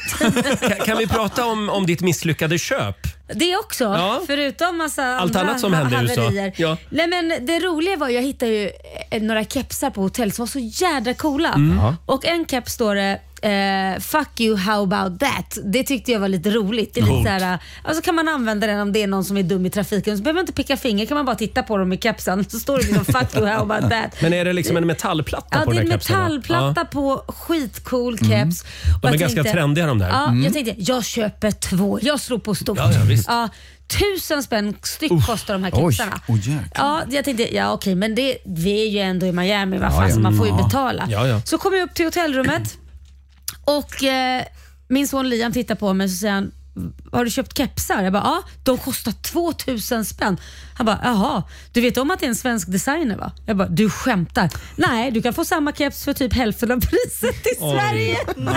Kan vi prata om ditt misslyckade köp? Det också, förutom massa allt annat som hände i USA. Ja. Nej, men det roliga var, jag hittade ju några kepsar på hotell som var så jädra coola. Och en keps står det fuck you, how about that? Det tyckte jag var lite roligt. Det är lite såhär, alltså kan man använda den om det är någon som är dum i trafiken, så behöver man inte picka finger, kan man bara titta på dem i kepsen, så står det liksom fuck you, how about that? Men är det liksom en metallplatta på den här kepsen? Ja, det är en metallplatta på skitcool keps. De är ganska trendiga de där. Ja, jag tänkte, jag köper 2. Jag slår på stort. Ja, visst. 1000 spänn styck kostar de här kepsarna. Jag tänkte, okej, men vi är ju ändå i Miami, vad fan, så man får ju betala. Så kom jag upp till hotellrummet och min son Liam tittar på mig och så säger han, har du köpt kepsar? Jag bara, ja, de kostar 2000 spänn. Han bara, jaha, du vet om att det är en svensk designer, va? Jag bara, du skämtar. Nej, du kan få samma keps för typ hälften av priset i Sverige.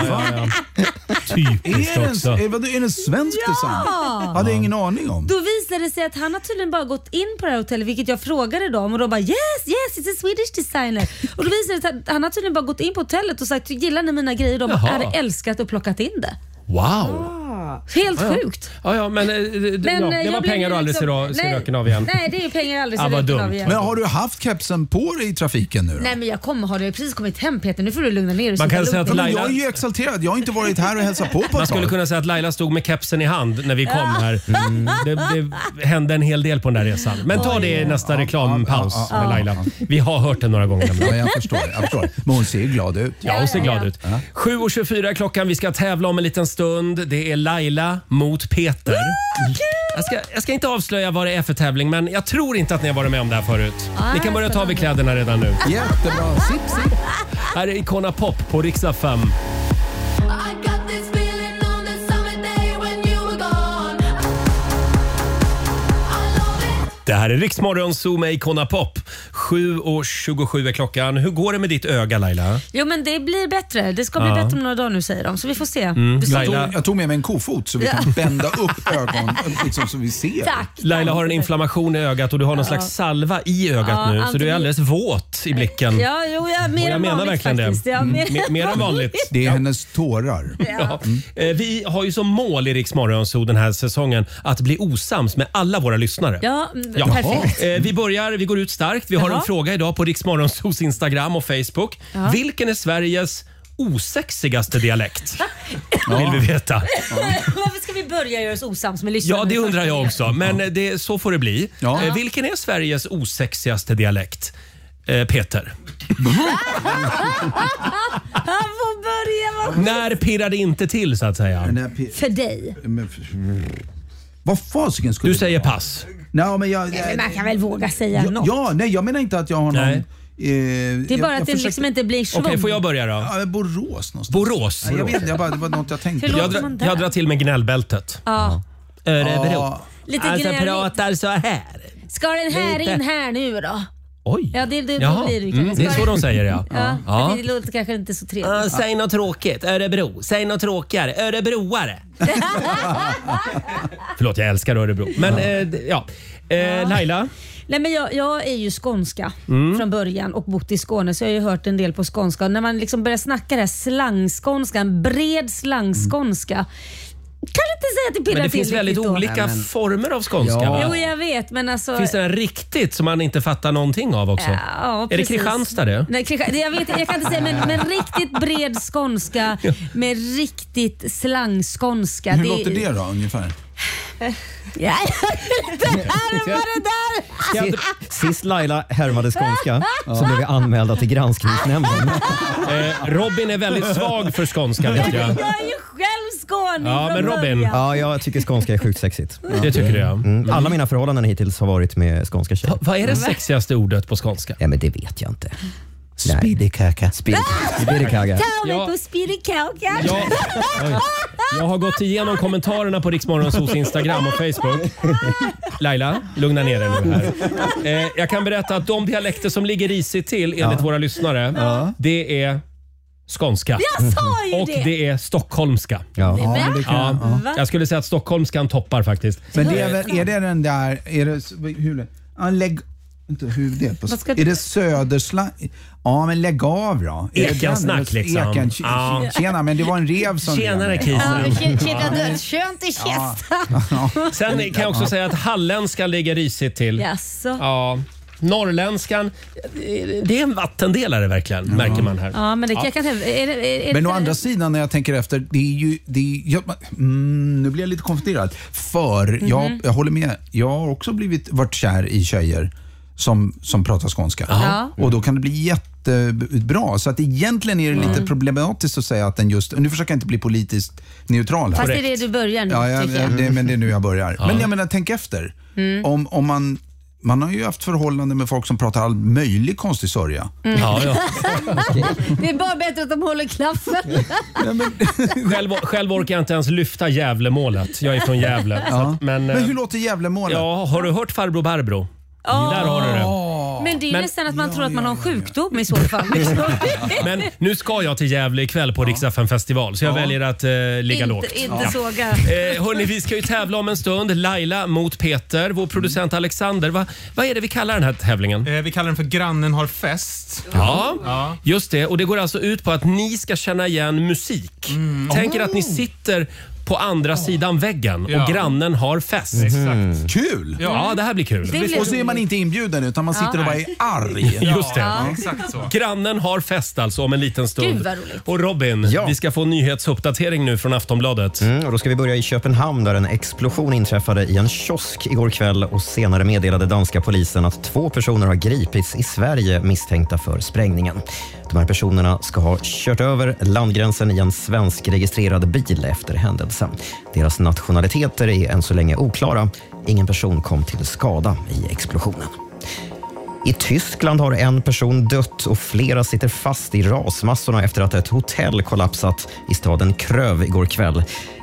Typiskt också. Är det en svensk design? Hade jag ingen aning om. Då visade det sig att han har tydligen bara gått in på det här hotellet, vilket jag frågade dem, och de bara, yes, it's a Swedish designer. Och då visade det sig att han har tydligen bara gått in på hotellet och sagt, gillar ni mina grejer? De hade älskat och plockat in det. Wow. Helt sjukt. Men det var pengar du aldrig ser röken av igen. Nej, det är pengar jag aldrig ser röken av igen. Men har du haft kepsen på dig i trafiken nu då? Nej, men jag har precis kommit hem, Peter. Nu får du lugna ner dig. Man kan säga att Laila... Jag är ju exalterad. Jag har inte varit här och hälsat på Man skulle kunna säga att Laila stod med kepsen i hand när vi kom här. Det hände en hel del på den där resan. Men ta det i nästa reklampaus med Laila. Vi har hört det några gånger. Ja, jag förstår. Men hon ser glad ut. Ja, hon ser glad ut. 7:24 klockan. Vi ska tävla om en liten stund. Det är Laila mot Peter. Jag ska inte avslöja vad det är för tävling, men jag tror inte att ni har varit med om det här förut. Ni kan börja ta av kläderna redan nu. Jättebra. Sipp. Här är Icona Pop på Rix FM. Det här är Riksmorgon Zoo med Icona Pop. 7:27 är klockan. Hur går det med ditt öga, Laila? Jo, men det blir bättre. Det ska bli bättre om några dagar nu, säger de. Så vi får se. Jag tog med mig en kofot så vi kan bända upp ögon liksom, så vi ser. Tack. Laila har en inflammation i ögat och du har någon slags salva i ögat nu. Så du är alldeles våt i blicken. Ja, mer än menar vanligt verkligen faktiskt. det. Mer än vanligt. Det är hennes tårar. Ja. Vi har ju som mål i Riksmorgon Zoo den här säsongen att bli osams med alla våra lyssnare. Ja, perfekt. Vi går ut starkt. Vi har en fråga idag på Riksmorgon Zoos Instagram och Facebook. Vilken är Sveriges osexigaste dialekt? Vill vi veta. Varför ska vi börja göra oss osams med lyssnarna? Ja, det undrar jag också. Men så får det bli. Vilken är Sveriges osexigaste dialekt? Peter. Han får börja. När pirrar det inte till, så att säga? För dig. Vad fasiken skulle du säger pass. Nej, men man kan väl våga säga något. Ja, nej, jag menar inte att jag har någon... det är bara att det liksom inte blir svårt. Okej, får jag börja då? Ja, Borås någonstans. Borås? Nej, jag vet, det var något jag tänkte. Jag drar till med gnällbältet. Ja. Örebro. Lite alltså gnällig. pratar så här. Ska den här in här nu då? Oj. Ja, det blir det är så de säger, ja. Men det låter kanske inte så trevligt. Säg något tråkigt. Örebro. Säg något tråkigare. Örebroare. Förlåt, jag älskar Örebro. Men Laila? Nej, men jag är ju skånska från början och bott i Skåne, så jag har ju hört en del på skånska. När man liksom börjar snacka det här slangskånska, en bred slangskånska, kan inte säga att det pillar till. Men det finns väldigt olika former av skånska. Ja. Jo, jag vet, men alltså... Finns det en riktigt som man inte fattar någonting av också? Ja, är det Kristianstad det? Nej, jag kan inte säga, men riktigt bred skånska med riktigt slangskånska. Hur låter det då ungefär? Ja, det där. Sist Laila härmade skånska så blev vi anmälda till granskningsnämnden. Robin är väldigt svag för skånska, vet jag. Jag är ju själv skåning. Ja, men Robin. Ja, jag tycker skånska är sjukt sexigt. Det tycker jag. Alla mina förhållanden hittills har varit med skånska tjejer. Vad är det sexigaste ordet på skånska? Ja, men det vet jag inte. Spidikaka. Spidikaka. Ta mig på spidikaka. Jag har gått igenom kommentarerna på Riksmorgon Zoos Instagram och Facebook. Laila, lugna ner dig nu här. Jag kan berätta att de dialekter som ligger risigt till enligt våra lyssnare, det är skånska. Jag sa ju och det är stockholmska. Jag skulle säga att stockholmskan toppar faktiskt. Men är det den där... Lägg... Inte huvudet på. Är det söderslang? Ja, men lägg av då. Ekensnack liksom. Tjena, men det var en rev som... Tjenare kisen. Tjena dödskönt i Kästa. Sen kan jag också säga att halländskan ligger risigt till. Jaså. Ja. Norrländskan, det är en vattendelare verkligen, märker man här. Ja, men det kan men å andra sidan när jag tänker efter, nu blir jag lite konfunderad. För jag håller med, jag har också varit kär i tjejer som pratar skånska. Och då kan det bli jättebra. Så att egentligen är det lite problematiskt att säga att den just... Nu försöker jag inte bli politiskt neutral här. Fast det är det du börjar nu, men det är nu jag börjar. Men jag menar, tänk efter. Om man har ju haft förhållanden med folk som pratar all möjlig konstig sörja. Det är bara bättre att de håller klaffen. Själv orkar jag inte ens lyfta Gävlemålet. Jag är från Gävle. Men hur låter Gävlemålet? Ja, har du hört Farbror Barbro? Där har du det. Men det är ju nästan att man tror att man har en sjukdom i så fall. Men nu ska jag till Gävle ikväll på Rix FM festival, så jag väljer att ligga lågt. Inte såga. Hörrni, vi ska ju tävla om en stund. Laila mot Peter. Vår producent Alexander. Vad är det vi kallar den här tävlingen? Vi kallar den för Grannen har fest. Ja, just det. Och det går alltså ut på att ni ska känna igen musik. Tänk er att ni sitter på andra sidan väggen och grannen har fest. Exakt. Kul! Ja, det här blir kul. Och så är man inte inbjuden utan man sitter och bara är arg. Just det. Exakt så. Grannen har fest alltså om en liten stund. Gud, vad roligt. Och Robin, vi ska få en nyhetsuppdatering nu från Aftonbladet. Och då ska vi börja i Köpenhamn där en explosion inträffade i en kiosk igår kväll och senare meddelade danska polisen att 2 personer har gripits i Sverige misstänkta för sprängningen. De här personerna ska ha kört över landgränsen i en svensk registrerad bil efter händelsen. Deras nationaliteter är än så länge oklara. Ingen person kom till skada i explosionen. I Tyskland har en person dött och flera sitter fast i rasmassorna efter att ett hotell kollapsat i staden Kröv igår kväll.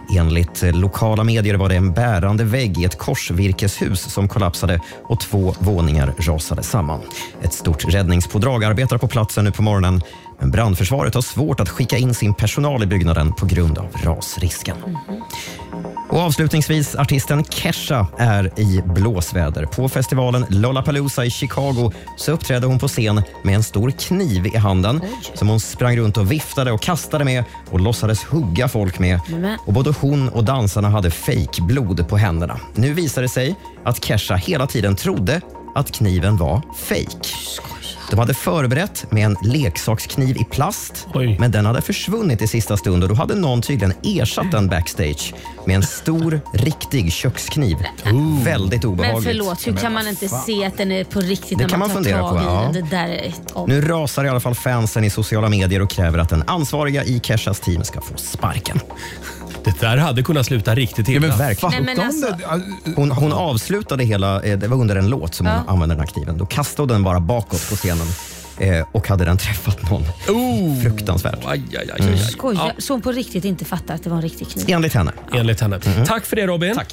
Enligt lokala medier var det en bärande vägg i ett korsvirkeshus som kollapsade och 2 våningar rasade samman. Ett stort räddningspådrag arbetar på platsen nu på morgonen, men brandförsvaret har svårt att skicka in sin personal i byggnaden på grund av rasrisken. Och avslutningsvis, artisten Kesha är i blåsväder. På festivalen Lollapalooza i Chicago så uppträdde hon på scen med en stor kniv i handen som hon sprang runt och viftade och kastade med och låtsades hugga folk med. Och både hon och dansarna hade fake blod på händerna. Nu visar det sig att Kesha hela tiden trodde att kniven var fake. De hade förberett med en leksakskniv i plast, men den hade försvunnit i sista stund och då hade någon tydligen ersatt den backstage med en stor, riktig kökskniv. Väldigt obehagligt. Men förlåt, hur kan man inte se att den är på riktigt det när kan man fundera på, ja. Det där är Nu rasar i alla fall fansen i sociala medier och kräver att den ansvariga i Keshas team ska få sparken. Det där hade kunnat sluta riktigt illa. Ja, verkligen. Nej, men alltså... Hon avslutade hela, det var under en låt som hon använde den här kniven. Då kastade den bara bakåt på scenen och hade den träffat någon. Fruktansvärt. Skoja, så hon på riktigt inte fattar att det var en riktig kniv. Enligt henne. Enligt henne. Tack för det, Robin. Tack.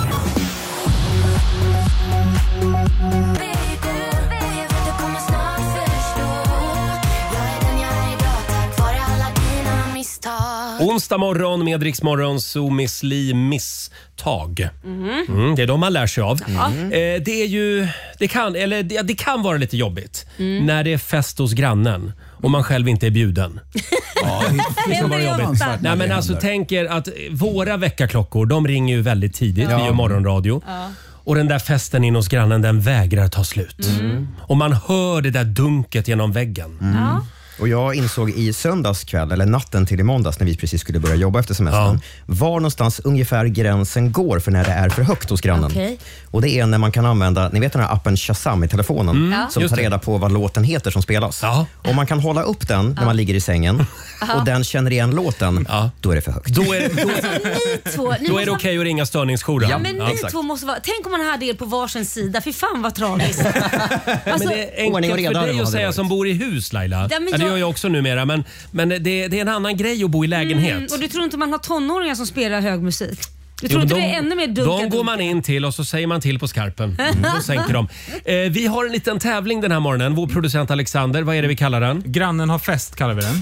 Onsdag morgon med Rix Morgon, så Miss Li misstag. Det är de man lär sig av. Det är ju, det kan vara lite jobbigt när det är fest hos grannen och man själv inte är bjuden. Det kan vara jobbigt. Nej, men alltså tänker att våra väckarklockor, de ringer ju väldigt tidigt. Vi gör morgonradio. Och den där festen in hos grannen, den vägrar ta slut. Och man hör det där dunket genom väggen. Och jag insåg i söndags kväll, eller natten till i måndags när vi precis skulle börja jobba efter semestern, var någonstans ungefär gränsen går för när det är för högt hos grannen. Och det är när man kan använda, ni vet den här appen Shazam i telefonen som tar reda på vad låten heter som spelas. Och man kan hålla upp den när man ligger i sängen och den känner igen låten, då är det för högt. Då är det okej att ringa störningsjouren. Ja, men ni två måste vara... Tänk om man hade er på varsin sida. Fy fan vad tragiskt. Men det är enkelt för dig att säga som bor i hus, Laila. Det gör jag också numera, men det är en annan grej att bo i lägenhet. Och du tror inte man har tonåringar som spelar hög musik? Du tror inte det är ännu mer De går man in till och så säger man till på skarpen. Då sänker de. Vi har en liten tävling den här morgonen. Vår producent Alexander, vad är det vi kallar den? Grannen har fest kallar vi den.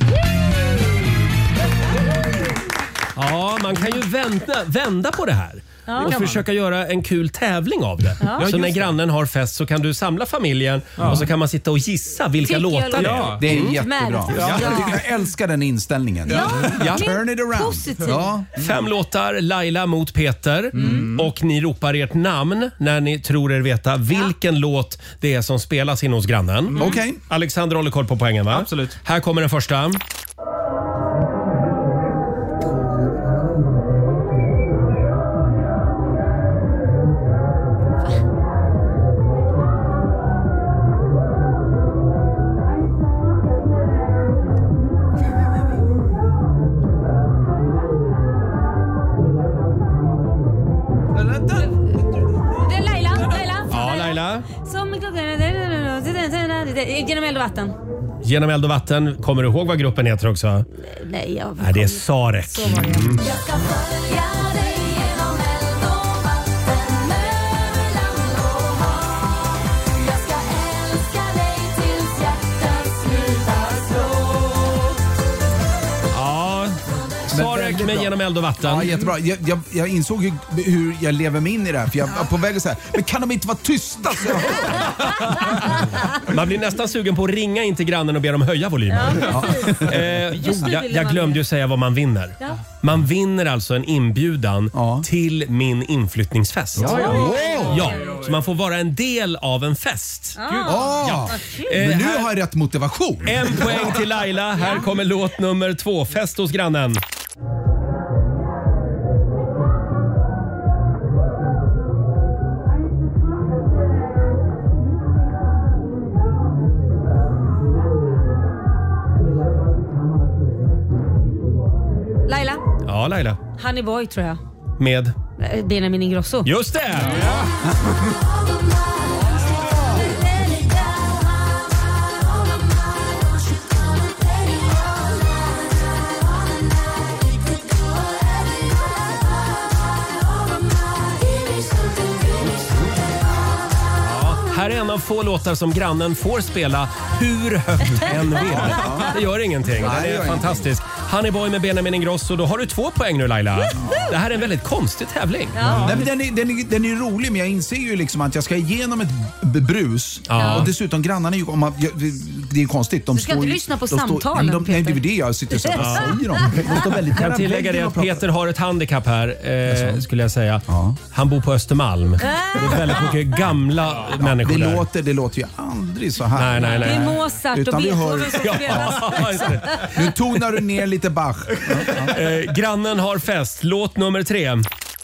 Ja, man kan ju vända på det här. Och försöka göra en kul tävling av det. Så när grannen har fest så kan du samla familjen och så kan man sitta och gissa vilka låtar det är. Det är jättebra. Jag älskar den inställningen. Turn it around. 5 låtar, Laila mot Peter. Och ni ropar ert namn när ni tror er veta vilken låt det är som spelas in hos grannen. Okej. Alexander håller koll på poängen, va? Absolut. Här kommer den första. Genom eld och vatten. Genom eld och vatten. Kommer du ihåg vad gruppen heter också? Nej, det är Sarek. Så var det. Sarek med Genom eld och vatten. Ja, jättebra. Jag insåg hur jag lever mig in i det här. För jag var på väg att säga, men kan de inte vara tysta? Man blir nästan sugen på att ringa in till grannen och be dem höja volymen. Jag glömde ju säga vad man vinner. Man vinner alltså en inbjudan till min inflyttningsfest. Så man får vara en del av en fest. Men nu har jag rätt motivation. 1 poäng till Laila. Här kommer låt nummer 2. Fest hos grannen. Laila. Ja, Laila. Honey Boy tror jag. Med? Benjamin Ingrosso. Just det! här är en av få låtar som grannen får spela hur högt än vill. Det gör ingenting. Den är fantastisk. Honey Boy med Benjamin Ingrosso. Då har du 2 poäng nu, Laila. Det här är en väldigt konstig tävling. Ja. Nej, men den är rolig, men jag inser ju liksom att jag ska igenom ett brus. Ja. Och dessutom grannarna är ju... Det är ju konstigt. Du ska inte lyssna på samtalen, nej, det är det jag sitter och säger dem. De står väldigt kan tillägga det att Peter har ett handikapp här, skulle jag säga. Ja. Han bor på Östermalm. Det är väldigt mycket gamla människor där. Det låter ju aldrig så här. Nej. Det är Mozart och Beethoven som spelas. Nu tonar du ner lite Bach. Grannen har fest. Låt nummer 3.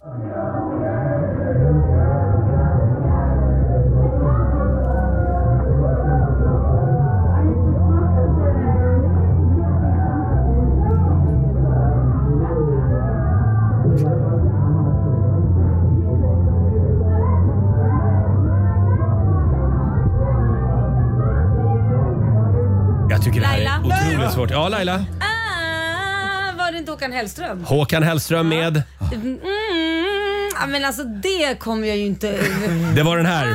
Jag tycker det här är otroligt svårt. Ja, Laila. Var det inte Håkan Hellström? Håkan Hellström med... Men alltså det kommer jag ju inte... Det var den här.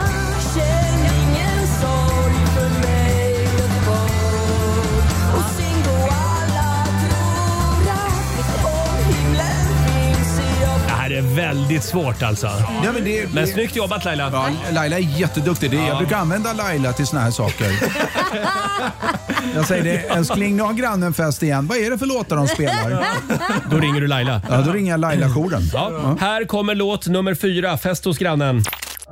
Det är väldigt svårt alltså. Ja, men snyggt jobbat, Laila. Ja, Laila är jätteduktig. Jag brukar använda Laila till såna här saker. Jag säger det, älskling, nu har grannen fest igen. Vad är det för låtar de spelar? Då ringer du Laila. Ja, då ringer jag Laila-jouren. Ja. Här kommer låt nummer 4, Fest hos grannen.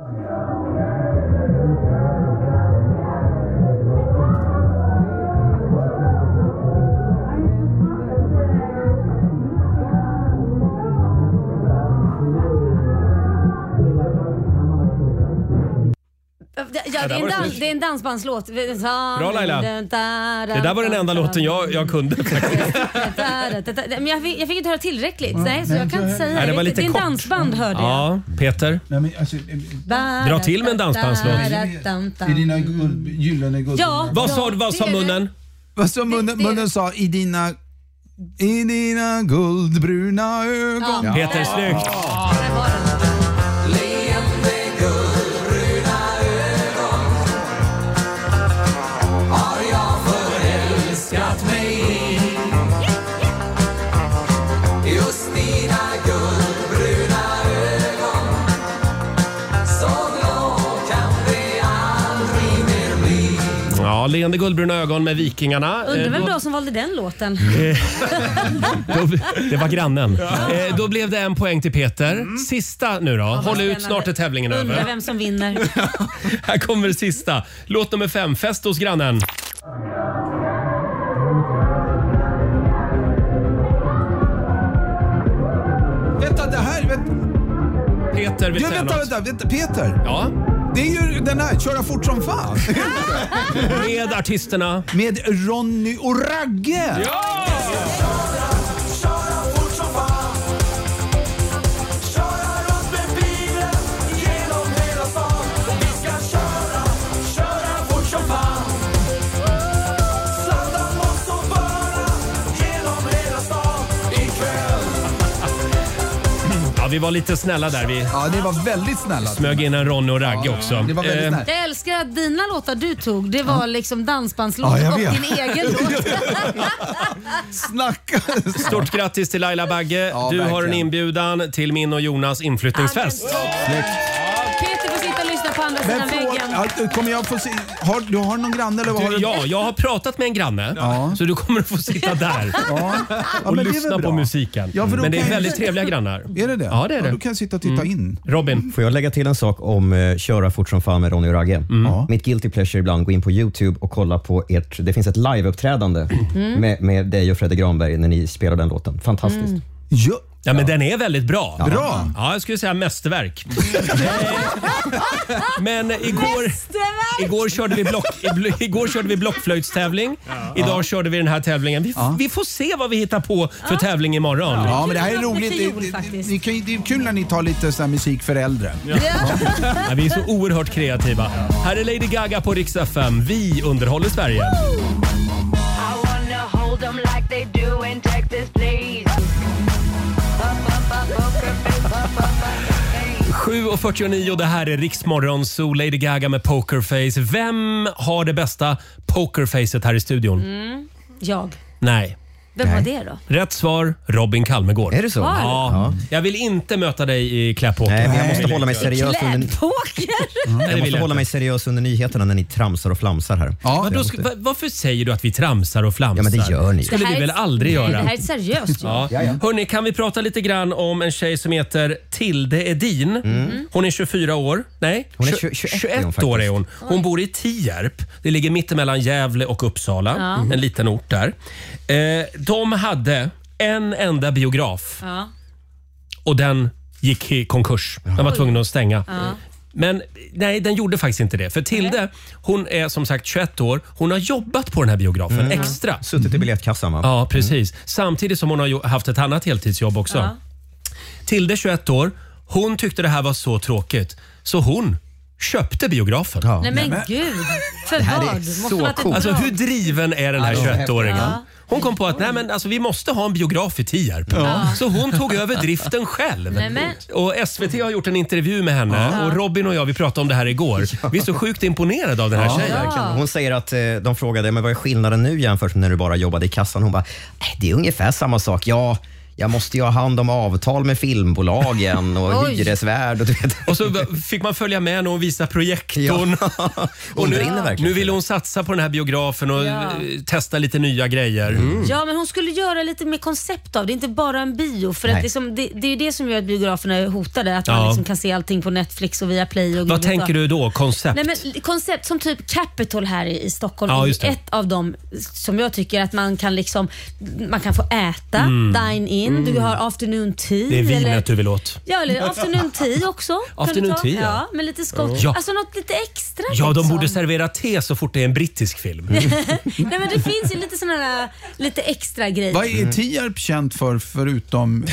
Ja, det är en dansbandslåt. Bra, Laila. Det där var den enda låten jag kunde. Men jag fick inte höra tillräckligt. Nej, så jag kan inte säga. Det var lite det är en kort. dansband, hörde jag. Ja, Peter. Nej, men alltså, dra till med en dansbandslåt. I dina gyllene guld. Ja, vad sa munnen? Vad sa munnen sa i dina guldbruna ögon. Ja. Peter, snyggt. Ja, det var den. Ja, leende guldbruna ögon med Vikingarna. Undrar vem då som valde den låten? Det var grannen. Då blev det 1 poäng till Peter. Sista nu då. Håll ut, snart är tävlingen över. Undrar vem som vinner. Här kommer det sista. Låt nummer 5, Fest hos grannen. Vänta, det här... Peter vill säga vänta, Peter. Ja? Det är ju den här, Köra fort som fan. Med artisterna. Med Ronny och Ragge. Ja! Vi var lite snälla där. Ja, ni var väldigt snälla. Smög in en Ronny och Ragge också. Det var väldigt snällt. Jag älskar att dina låtar du tog, det var liksom dansbandslåt och din egen låt. Snacka. Stort grattis till Laila Bagge. Ja, du verkligen. har en inbjudan till min och Jonas inflyttningsfest. Peter får sitta och lyssna på andra sidan väggen. Kommer jag få se... Du har någon granne eller vad har du? Ja, jag har pratat med en granne. Ja. Så du kommer att få sitta där och lyssna på musiken. Ja, men det är väldigt trevliga grannar. Är det det? Ja, det är det. Då kan jag sitta och titta in. Robin. Får jag lägga till en sak om Köra fort som fan med Ronny och Ragge? Mitt guilty pleasure ibland, gå in på YouTube och kolla på det finns ett liveuppträdande med dig och Fredrik Granberg när ni spelar den låten. Fantastiskt. Ja, men den är väldigt bra. Bra. Ja, jag skulle säga mästerverk. Men igår körde vi blockflöjtstävling. Idag körde vi den här tävlingen. Vi får se vad vi hittar på för tävling imorgon. Ja, men det här är roligt. Det är kul när ni tar lite sån här musik för äldre. Ja, vi är så oerhört kreativa. Här är Lady Gaga på Rix FM. Vi underhåller Sverige. 7:49, det här är Riksmorgon, så Lady Gaga med Pokerface. Vem har det bästa pokerfacet här i studion? Jag. Nej. Vem var det då? Rätt svar, Robin Kalmegård. Är det så? Ja. Jag vill inte möta dig i kläpoker. Nej, men jag måste hålla mig seriös under... Jag måste hålla mig seriös under nyheterna när ni tramsar och flamsar här. Ja, men varför säger du att vi tramsar och flamsar? Ja, men det gör ni. Skulle vi väl aldrig göra? Det här är seriöst. Ja. Hörrni, kan vi prata lite grann om en tjej som heter Tilde Edin? Hon är 24 år. Nej, hon är 21 år är hon. Hon bor i Tierp. Det ligger mittemellan Gävle och Uppsala. En liten ort där. De hade en enda biograf. Och den gick i konkurs. Den var tvungen att stänga. Men nej, den gjorde faktiskt inte det. För Tilde, hon är som sagt 21 år. Hon har jobbat på den här biografen extra. Suttit i biljettkassan, va? Ja, precis. Samtidigt som hon har haft ett annat heltidsjobb också. Tilde, 21 år. Hon tyckte det här var så tråkigt. Så hon köpte biografen. Nej men gud. För vad? Alltså hur driven är den här 21-åringen? Hon kom på att nej, men alltså, vi måste ha en biograf i Tierp. Så hon tog över driften själv. Och SVT har gjort en intervju med henne. Och Robin och jag, vi pratade om det här igår. Vi är så sjukt imponerade av den här tjejen. Hon säger att de frågade, men vad är skillnaden nu jämfört med när du bara jobbade i kassan? Hon bara, det är ungefär samma sak. Ja, jag måste ju ha hand om avtal med filmbolagen och hyresvärd. Och så fick man följa med och visa projektorn. Och nu vill hon satsa på den här biografen och testa lite nya grejer. Ja, men hon skulle göra lite mer koncept av det. Inte bara en bio. För att liksom, det är ju det som gör att biograferna är hotade. Att man liksom kan se allting på Netflix och via Play. Och vad tänker du då? Koncept? Nej, men koncept som typ Capitol här i Stockholm. Ja, ett av dem som jag tycker att man kan liksom, man kan få äta, dine in. Du har afternoon tea. Det är vinet du vill åt. Ja, eller afternoon tea också. Afternoon tea, ja. Med lite skott. Alltså något lite extra. Ja, de borde servera te så fort det är en brittisk film. Nej, men det finns ju lite sådana lite extra grejer. Vad är Tierp känt för förutom...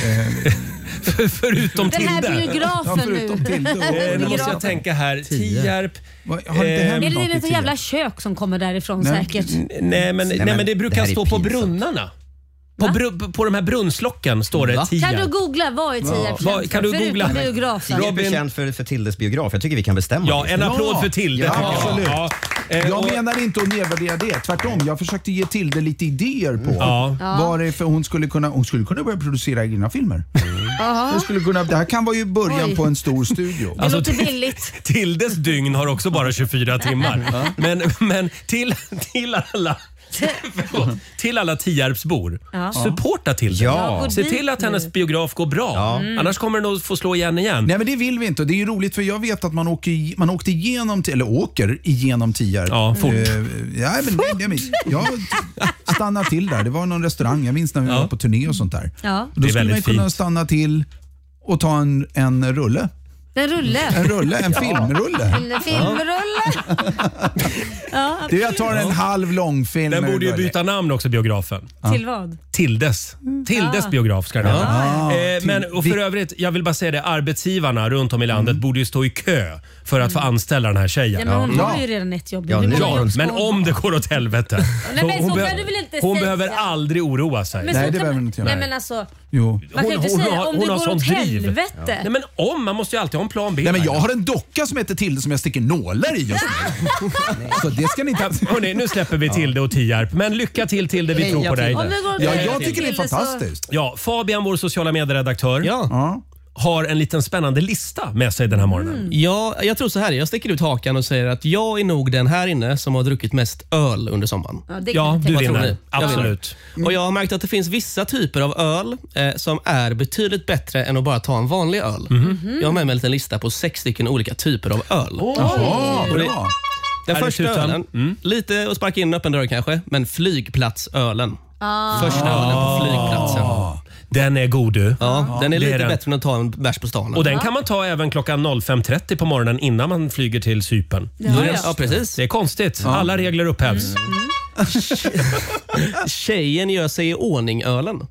förutom den här Tilde? Biografen förutom Tilde. Nu måste jag tänka här. Tierp. Är det ett jävla kök som kommer därifrån säkert? Nej, men det brukar stå på brunnarna. På de här brunnslocken står det Tierp. Kan du googla vad är Tierp? Kan du googla? Tierp är känd för Tildes biograf. Jag tycker vi kan bestämma. Ja, en applåd för Tilde. Ja, absolut. Jag menar inte att nedvärdera det. Tvärtom, jag försökte ge Tilde lite idéer på vad det är för hon skulle kunna börja producera egna filmer. Det här kan vara ju början på en stor studio. Det låter billigt. Tildes dygn har också bara 24 timmar. Men till alla Tierpsbor, supporta till det. Se till att hennes biograf går bra. Annars kommer den att få slå igen. Nej, men det vill vi inte. Det är ju roligt för jag vet att man åker igenom åker igenom Tierp. Ja, fort. Jag stannar till där. Det var någon restaurang. Jag minns när vi var på turné och sånt där. Då skulle man kunna stanna till och ta en rulle. En filmrulle. En filmrulle. Jag tar en halv långfilm. Den borde ju byta namn också, biografen. Till vad? Tildes biograf ska den ha. Men och för övrigt, jag vill bara säga det, arbetsgivarna runt om i landet borde ju stå i kö för att få anställa den här tjejen. Ja, men hon har ju redan ett jobb. Men om det går åt helvete. Hon behöver aldrig oroa sig. Nej, det behöver hon inte göra. Nej, men alltså, jo. Man kan inte säga om det går åt helvete. Nej, men man måste ju alltid ha en plan B. Nej, men jag har en docka som heter Tilde som jag sticker nålar i just nu. Så det ska ni inte... Hörrni, nu släpper vi Tilde och Tierp. Men lycka till Tilde, vi tror på dig. Jag tycker det är fantastiskt. Ja, Fabian, vår sociala medieredaktör, har en liten spännande lista med sig den här morgonen. Ja, jag tror så här. Jag sticker ut hakan och säger att jag är nog den här inne som har druckit mest öl under sommaren. Ja, du vinner. Absolut. Och jag har märkt att det finns vissa typer av öl som är betydligt bättre än att bara ta en vanlig öl. Jag har med mig en liten lista på 6 stycken olika typer av öl. Bra. Den första ölen, lite att sparka in en öppen dörr kanske, men flygplatsölen. Första ölen på flygplatsen. Den är god du. Ja, den är lite bättre än att ta en bärs på stan. Och den kan man ta även klockan 05.30 på morgonen innan man flyger till Cypern. Ja, precis. Det är konstigt. Alla regler upphävs. Tjejen gör sig i ordning ölen.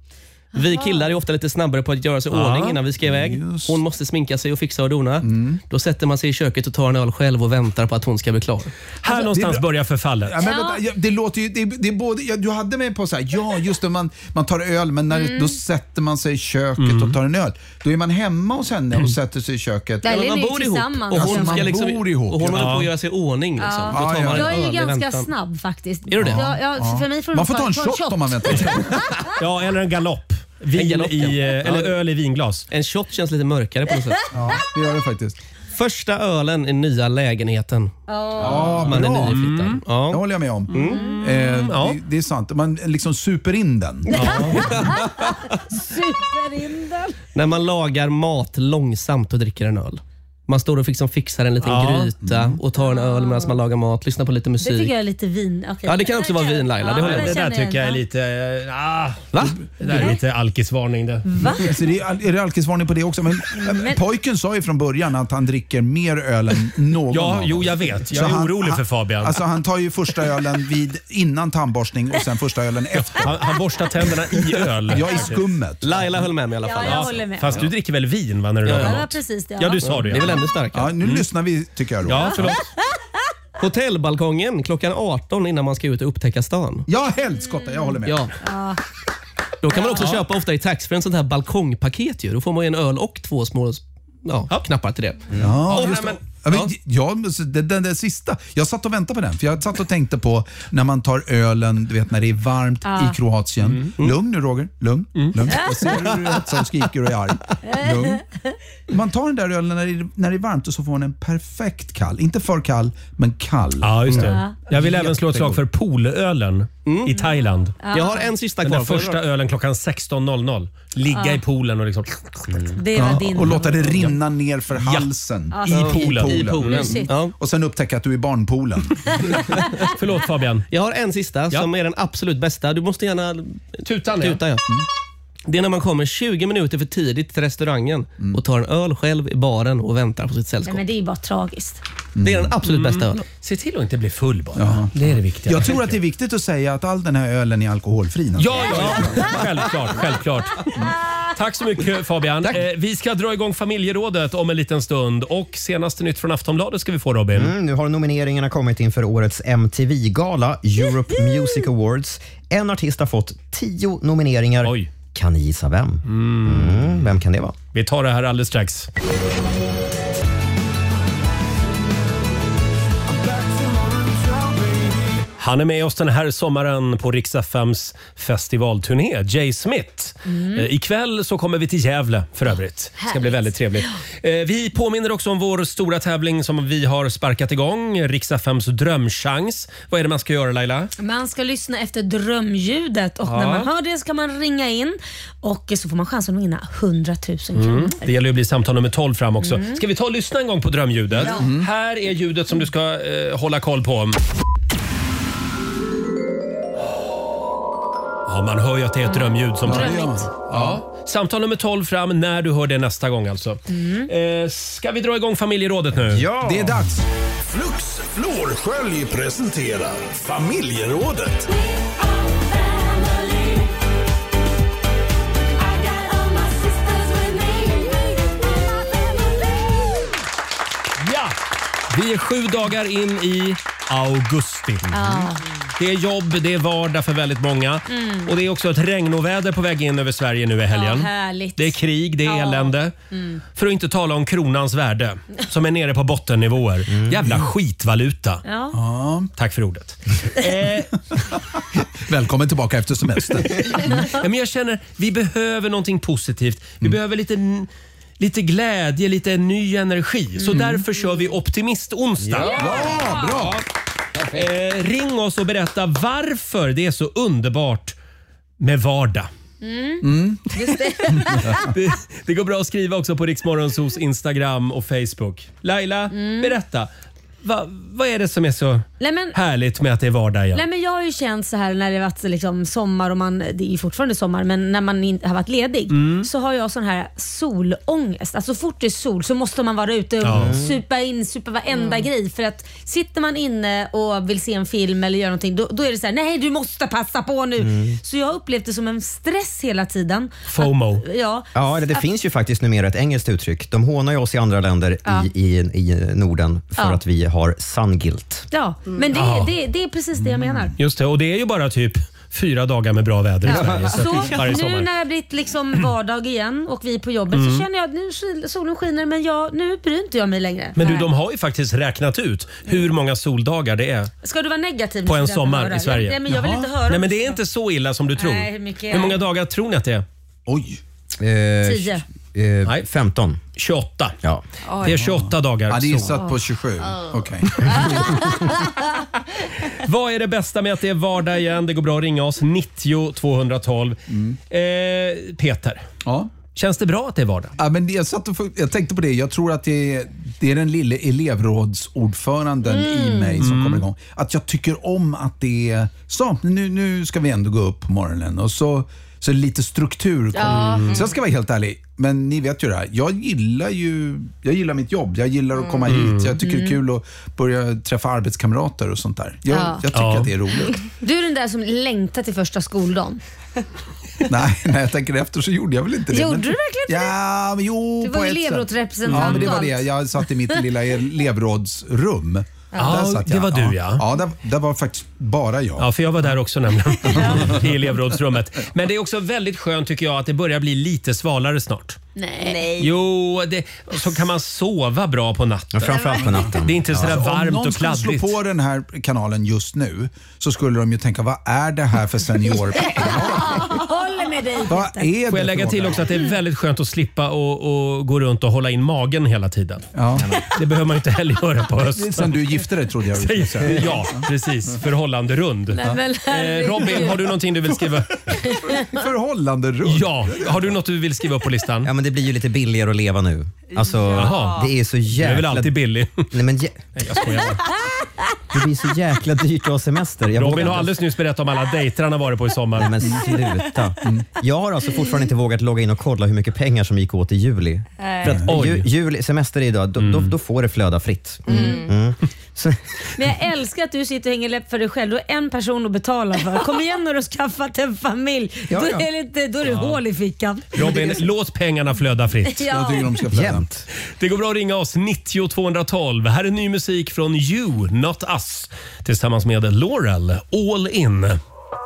Vi killar är ofta lite snabbare på att göra sig ordning innan vi ska iväg. Hon måste sminka sig och fixa och dona. Då sätter man sig i köket och tar en öl själv och väntar på att hon ska bli klar. Här någonstans börjar förfallet. Ja, men vänta, det låter ju, det är både, du hade mig på så här, just det, man tar öl, men när då sätter man sig i köket och tar en öl. Då är man hemma hos henne och sätter sig i köket. Där man bor ihop. Och hon ska liksom, bor ihop. Och hon håller på att göra sig i ordning. Liksom. Då tar man jag är ju öl ganska snabb faktiskt. Är du det? För mig får man får ta en shot om man väntar. Ja, eller en galopp. Eller öl i vinglas. En shot känns lite mörkare på något sätt. Ja, det gör det faktiskt. Första ölen i nya lägenheten. Man är nyflyttad. Det håller jag med om. Det är sant. Man liksom super in den. Super in den. När man lagar mat långsamt och dricker en öl. Man står och fixar en liten gryta och tar en öl medan man lagar mat, lyssnar på lite musik. Det tycker jag är lite vin. Okay. Ja, det kan också vara vin, Laila. Det där tycker jag är lite... Va? Det där är lite alkisvarning det. Va? Så är det alkisvarning på det också? Men pojken sa ju från början att han dricker mer öl än någon av oss. Jo, jag vet. Jag är orolig för Fabian. Alltså han tar ju första ölen innan tandborstning och sen första ölen efter. Han borstar tänderna i öl. Ja, i skummet. Laila höll med mig i alla fall. Ja, jag håller med. Fast du dricker väl vin, va, när du lagar mat? Ja, precis det. Ja, du sa det. Det är väl ännu starkare. Ja, nu lyssnar vi, tycker jag då. Ja, förlåt. Hotellbalkongen klockan 18 innan man ska ut och upptäcka stan. Ja, helskotta, jag håller med. Ja. Då kan man också köpa ofta i tax för en sån här balkongpaket ju. Då får man ju en öl och 2 små knappar till det. Ja, just det. Den där sista. Jag satt och väntade på den. För jag satt och tänkte på när man tar ölen, du vet när det är varmt i Kroatien. Lugn nu, Roger. Lugn. Jag ser att som skriker och är arg. Lugn. Man tar den där ölen när det är varmt och så får man en perfekt kall. Inte för kall, men kall. Ja, just det. Jag vill även slå ett slag för poolölen i Thailand. Jag har en sista kvar. Den första ölen klockan 16.00. Ligga i poolen och liksom... Det var din. Och låta det rinna ner för halsen. I poolen. Ja. Och sen upptäcka att du är i barnpoolen. Förlåt Fabian. Jag har en sista som är den absolut bästa. Du måste gärna tuta. Ja. Det är när man kommer 20 minuter för tidigt till restaurangen och tar en öl själv i baren och väntar på sitt sällskap. Nej, men det är bara tragiskt. Det är den absolut bästa ölen. Se till att inte bli full bara. Ja. Det är det viktiga. Jag tror att det är viktigt att säga att all den här ölen är alkoholfri. Ja. Självklart. Tack så mycket Fabian. Vi ska dra igång familjerådet om en liten stund och senaste nytt från Aftonbladet ska vi få, Robin. Nu har nomineringarna kommit inför årets MTV-gala, Europe Music Awards. En artist har fått 10 nomineringar. Oj. Kan ni gissa vem? Vem kan det vara? Vi tar det här alldeles strax. Han är med oss den här sommaren på Rix FMs festivalturné, Jay Smith. Ikväll så kommer vi till Gävle för övrigt. Det ska bli väldigt trevligt. Vi påminner också om vår stora tävling som vi har sparkat igång, Rix FMs drömchans. Vad är det man ska göra, Laila? Man ska lyssna efter drömljudet och när man hör det ska man ringa in och så får man chansen att vinna 100 000 kronor. Det gäller att bli samtal nummer 12 fram också. Ska vi ta och lyssna en gång på drömljudet? Här är ljudet som du ska hålla koll på. Ja, man hör ju att det är ett drömljud som samtal nummer 12 fram när du hör det nästa gång alltså. Ska vi dra igång familjerådet nu? Ja, det är dags. Flux Flårskölj presenterar familjerådet. Ja, vi är 7 dagar in i augusti. Det är jobb, det är vardag för väldigt många. Och det är också ett regnoväder på väg in över Sverige nu i helgen. Det är krig, det är elände. För att inte tala om kronans värde som är nere på bottennivåer. Jävla skitvaluta. Tack för ordet. Välkommen tillbaka efter semester. Men jag känner, vi behöver någonting positivt. Vi behöver lite glädje, lite ny energi. Så därför kör vi optimist-onsdag. Ja, bra! Ring oss och berätta varför det är så underbart med vardag. Just det. Det går bra att skriva också på Riksmorgonsos Instagram och Facebook. Laila, berätta. vad är det som är så härligt med att det är vardag igen? Nej, men jag har ju känt så här när det varit liksom sommar och det är ju fortfarande sommar, men när man inte har varit ledig så har jag sån här solångest. Alltså så fort det är sol så måste man vara ute och supa varenda grej, för att sitter man inne och vill se en film eller göra någonting, då är det så här: nej, du måste passa på nu. Så jag har upplevt det som en stress hela tiden. FOMO. Det finns ju faktiskt numera ett engelskt uttryck. De hånar ju oss i andra länder i Norden för att vi har sun guilt. Ja, men det är precis det jag menar. Just det, och det är ju bara typ 4 dagar med bra väder i Sverige. Så nu när det blivit liksom vardag igen och vi är på jobbet så känner jag att nu solen skiner, men nu bryr inte jag mig längre. Men de har ju faktiskt räknat ut hur många soldagar det är. Ska du vara negativ på en sommar i Sverige? Nej, men jag vill inte höra. Nej, men det är inte så illa som du tror. Nej, hur många dagar tror ni att det är? Oj. 10. Nej, 15. 28. Ja. Det är 28 dagar. Ja, det är satt på 27. Okej. Vad är det bästa med att det är vardag igen? Det går bra att ringa oss. 90 212. Peter. Ja. Känns det bra att det är vardag? Ja, men jag tänkte på det. Jag tror att det är den lille elevrådsordföranden i mig som kommer igång. Att jag tycker om att det är så. Nu ska vi ändå gå upp på morgonen och så lite struktur. Så jag ska vara helt ärlig. Men ni vet ju det här. Jag gillar mitt jobb. Jag gillar att komma hit. Jag tycker det är kul att börja träffa arbetskamrater och sånt där. Jag tycker att det är roligt. Du är den där som längtar till första skoldagen. Nej, när jag tänker efter så gjorde jag väl inte det. Gjorde du verkligen det? Ja, men jo, du var ju elevrådsrepresentant. Ja, men det var det. Jag satt i mitt lilla elevrådsrum. Det var du, ja. Ja, det var faktiskt bara jag. Ja, för jag var där också nämligen. I elevrådsrummet. Men det är också väldigt skönt tycker jag att det börjar bli lite svalare snart. Nej. Jo, så kan man sova bra på natten. Ja, framförallt på natten. Det är inte sådär varmt och kladdigt. Om någon skulle slå på den här kanalen just nu så skulle de ju tänka, vad är det här för senior? Håller med dig. Vad är det? Får jag lägga till också att det är väldigt skönt att slippa och gå runt och hålla in magen hela tiden. Ja. Det behöver man inte heller göra på hösten. Sen du gifte dig trodde jag. Ja, precis. Förhållande rund. Robin, har du någonting du vill skriva? Förhållande rund? Ja, har du något du vill skriva upp på listan? Ja, men det blir ju lite billigare att leva nu. Alltså, det är så jäkla... Det är väl alltid billig. Nej, jag skojar. Det blir så jäkla dyrt att ha semester. Robin har alldeles nyss berättat om alla dejter han har varit på i sommar. Nej, men sluta. Jag har alltså fortfarande inte vågat logga in och kolla hur mycket pengar som gick åt i juli. För att juli, semester idag, då får det flöda fritt. Men jag älskar att du sitter och hänger läpp för dig själv. Du är en person att betala för. Kom igen när du har skaffat en familj. Då är det hål i fickan. Robin, låt pengarna flöda fritt. Jag tycker de ska flöda. Det går bra att ringa oss 90 212. Här är ny musik från You, Not Us. Tillsammans med Laurel, All In.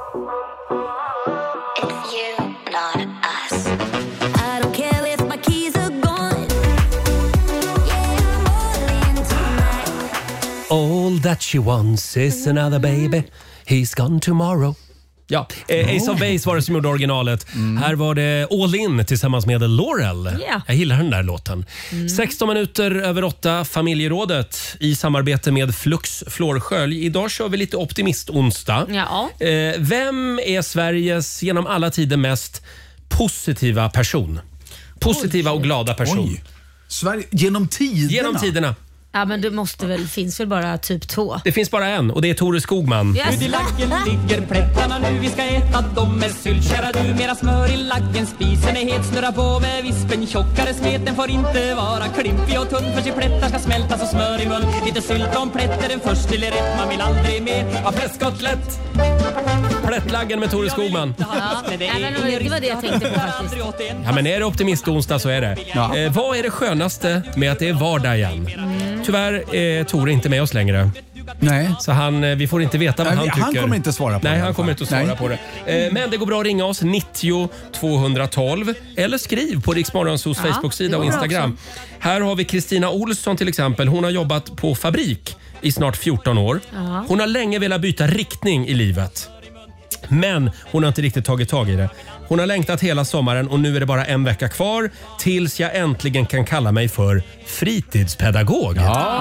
All that she wants is another baby. He's gone tomorrow. Ja, Ace of Base var det som gjorde originalet. Här var det All In tillsammans med Laurel. Jag gillar den där låten. 16 minuter över 8, familjerådet i samarbete med Flux Flårskölj. Idag kör vi lite optimist-onsdag. Vem är Sveriges genom alla tider mest positiva person? Positiva och glada person. Sverige, genom tiderna? Genom tiderna. Ja, men det finns väl bara typ 2. Det finns bara en och det är Tore Skogman. Yes. Ut i laggen ligger plättarna nu, vi ska äta dem med sylt. Kära du, mera smör i laggen, spisen är het, snurra på med vispen. Tjockare smeten får inte vara klimpig och tunn, för sig plättar ska smälta så smör i mun. Lite sylt om plätt är den först lille rätt, man vill aldrig mer av fläskkotlett. Plättlaggen med Tore Skogman. Det var det jag tänkte på faktiskt. Ja, men är det optimist-onsdag så är det. Vad är det skönaste med att det är vardag igen? Tyvärr är Tore inte med oss längre. Nej. Så vi får inte veta vad han tycker. Han kommer inte svara på det. Nej, han kommer inte att svara på det. Men det går bra att ringa oss 90 212 eller skriv på Rix Morgonzos Facebook-sida och Instagram. Här har vi Kristina Olsson till exempel. Hon har jobbat på fabrik i snart 14 år. Hon har länge velat byta riktning i livet. Men hon har inte riktigt tagit tag i det. Hon har längtat hela sommaren och nu är det bara en vecka kvar tills jag äntligen kan kalla mig för fritidspedagog.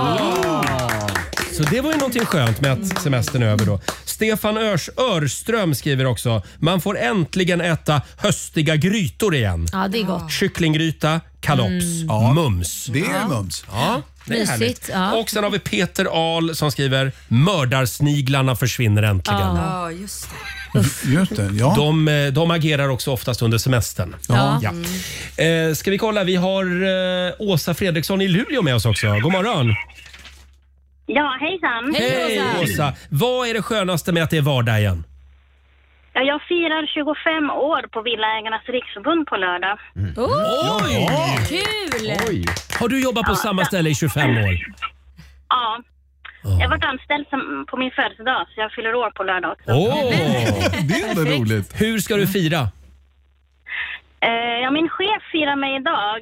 Så det var ju någonting skönt med att semestern är över då. Stefan Örström skriver också: man får äntligen äta höstiga grytor igen. Ja, det är gott. Kycklinggryta, kalops. Mums. Det är mums. Ja, det är Mysigt, härligt. ja. Och sen har vi Peter Ahl som skriver mördarsniglarna försvinner äntligen. Ja, just det. Just det, ja. De agerar också oftast under semestern. Ja. Ska vi kolla, vi har Åsa Fredriksson i Luleå med oss också. God morgon. Ja, hejsan. Hej Åsa. Vad är det skönaste med att det är vardag igen? Ja, jag firar 25 år på Villaägarnas riksförbund på lördag. Oj! Kul! Oj. Har du jobbat på samma ställe i 25 år? Ja. Jag har varit anställd på min födelsedag, så jag fyller år på lördag också. Det är ändå roligt. Hur ska du fira? Ja, min chef firar mig idag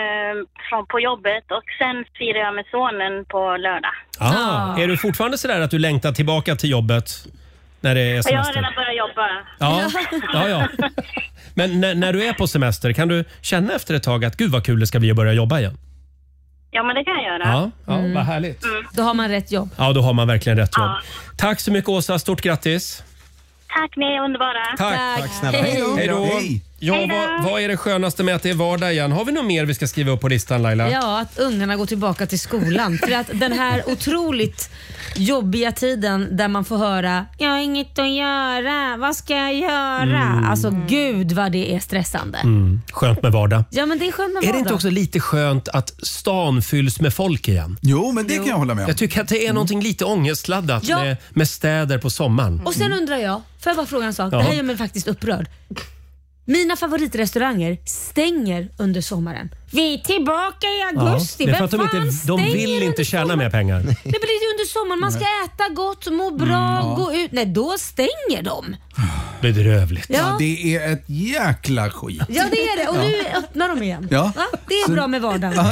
på jobbet och sen firar jag med sonen på lördag. Är du fortfarande sådär att du längtar tillbaka till jobbet när det är semester? Jag har redan börjat jobba. Ja. Men när du är på semester, kan du känna efter ett tag att gud vad kul det ska bli att börja jobba igen? Ja, men det kan jag göra. Ja, vad härligt. Då har man rätt jobb. Ja, då har man verkligen rätt jobb. Tack så mycket Åsa, stort grattis. Tack, ni är underbara. Tack snälla. Hej då. Hej. Ja, vad är det skönaste med att det är vardag igen? Har vi något mer vi ska skriva upp på listan, Laila? Ja, att ungarna går tillbaka till skolan. För att den här otroligt jobbiga tiden där man får höra jag har inget att göra, vad ska jag göra? Alltså gud vad det är stressande. Skönt med vardag. Ja, men det är skönt med Är vardag. det inte också lite skönt att stan fylls med folk igen? Jo, men det kan jag hålla med om. Jag tycker att det är någonting lite ångestladdat med städer på sommaren. Och sen undrar jag, får jag bara fråga en sak? Det här gör mig faktiskt upprörd. Mina favoritrestauranger stänger under sommaren. Vi är tillbaka i augusti. det är för att de vill inte tjäna mer pengar. Det blir ju under sommaren. Man ska äta gott, må bra, gå ut. Nej, då stänger de. Bedrövligt. Ja, det är ett jäkla skit. Ja, det är det. Och nu öppnar de igen. Ja. Va? Det är bra med vardagen.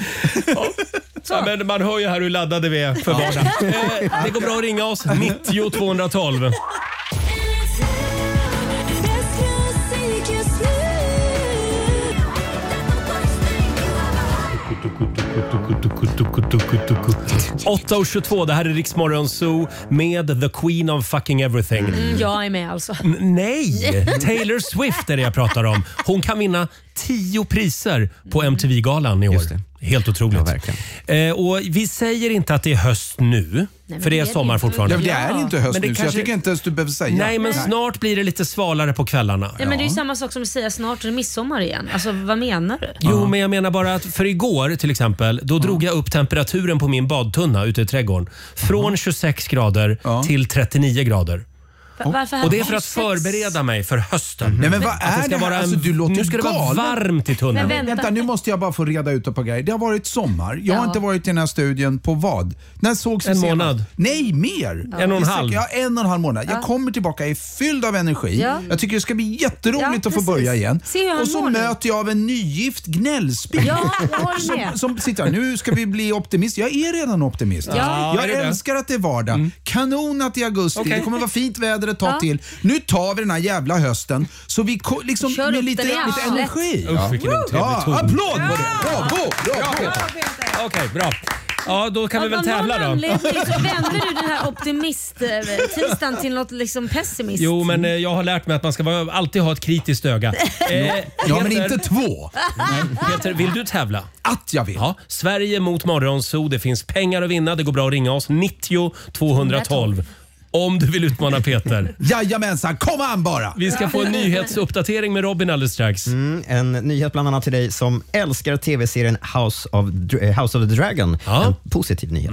Ja, men man hör ju här hur laddade vi är för vardagen. Det går bra att ringa oss. 90 212. Åtta och 22, det här är Rix Morgon Zoo med The Queen of fucking everything. Jag är med alltså. Nej, Taylor Swift är det jag pratar om. Hon kan vinna 10 priser på MTV-galan i år. Helt otroligt. Ja, verkligen. Och vi säger inte att det är höst nu, för det är sommar fortfarande. Ja, det är inte höst nu, så kanske... jag tycker inte ens du behöver säga. Nej, men snart blir det lite svalare på kvällarna. Ja, men det är ju samma sak som att säga snart är det midsommar igen. Alltså, vad menar du? Jo, men jag menar bara att för igår till exempel, då drog jag upp temperaturen på min badtunna ute i trädgården. Från 26 grader till 39 grader. Och det är för att förbereda mig för hösten. Nej, men vad är det här? Alltså, du låter nu ska det vara varmt i tunneln. Men vänta, nu måste jag bara få reda ut ett par grejer. Det har varit sommar. Jag har inte varit i den här studien på vad? När sågs en månad. Nej, mer. 1,5. Ja, 1,5 månad. Jag kommer tillbaka, är fylld av energi. Ja. Jag tycker det ska bli jätteroligt att få börja igen. Och så möter jag av en nygift gnällspik. Ja, jag håller med. Som sitter här. Nu ska vi bli optimist. Jag är redan optimist. Ja. Jag älskar att det är vardag. Kanon att det är augusti. Okay. Det kommer vara fint väder ett tag till. Nu tar vi den här jävla hösten så vi liksom med lite energi. Usch, vilken otrevlig ton. Applåd på det! Bravo! Okej, bra. Ja, då kan vi väl tävla då. Så vänder du den här optimist-tisdagen till något liksom pessimistiskt. Jo, men jag har lärt mig att man ska alltid ha ett kritiskt öga. Ja, men inte 2. Peter, vill du tävla? Att jag vill. Ja, Sverige mot Morgonzoo. Det finns pengar att vinna. Det går bra att ringa oss. 90 212. Om du vill utmana Peter. Jajamensan, kom an bara! Vi ska få en nyhetsuppdatering med Robin alldeles strax. En nyhet bland annat till dig som älskar tv-serien House of the Dragon. Ja. En positiv nyhet.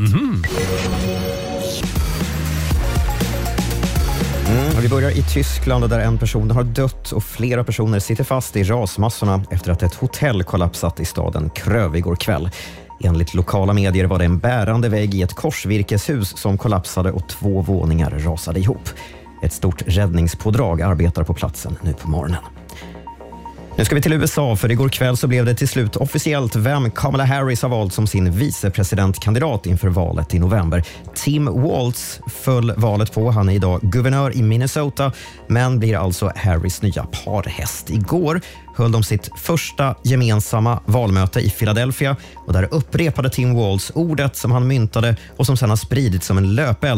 Vi börjar i Tyskland där en person har dött och flera personer sitter fast i rasmassorna efter att ett hotell kollapsat i staden Kröv igår kväll. Enligt lokala medier var det en bärande vägg i ett korsvirkeshus som kollapsade och 2 våningar rasade ihop. Ett stort räddningspådrag arbetar på platsen nu på morgonen. Nu ska vi till USA, för igår kväll så blev det till slut officiellt vem Kamala Harris har valt som sin vicepresidentkandidat inför valet i november. Tim Walz föll valet på. Han är idag guvernör i Minnesota, men blir alltså Harris nya parhäst. Igår höll de sitt första gemensamma valmöte i Philadelphia och där upprepade Tim Walz ordet som han myntade och som sedan har spridits som en löpeld.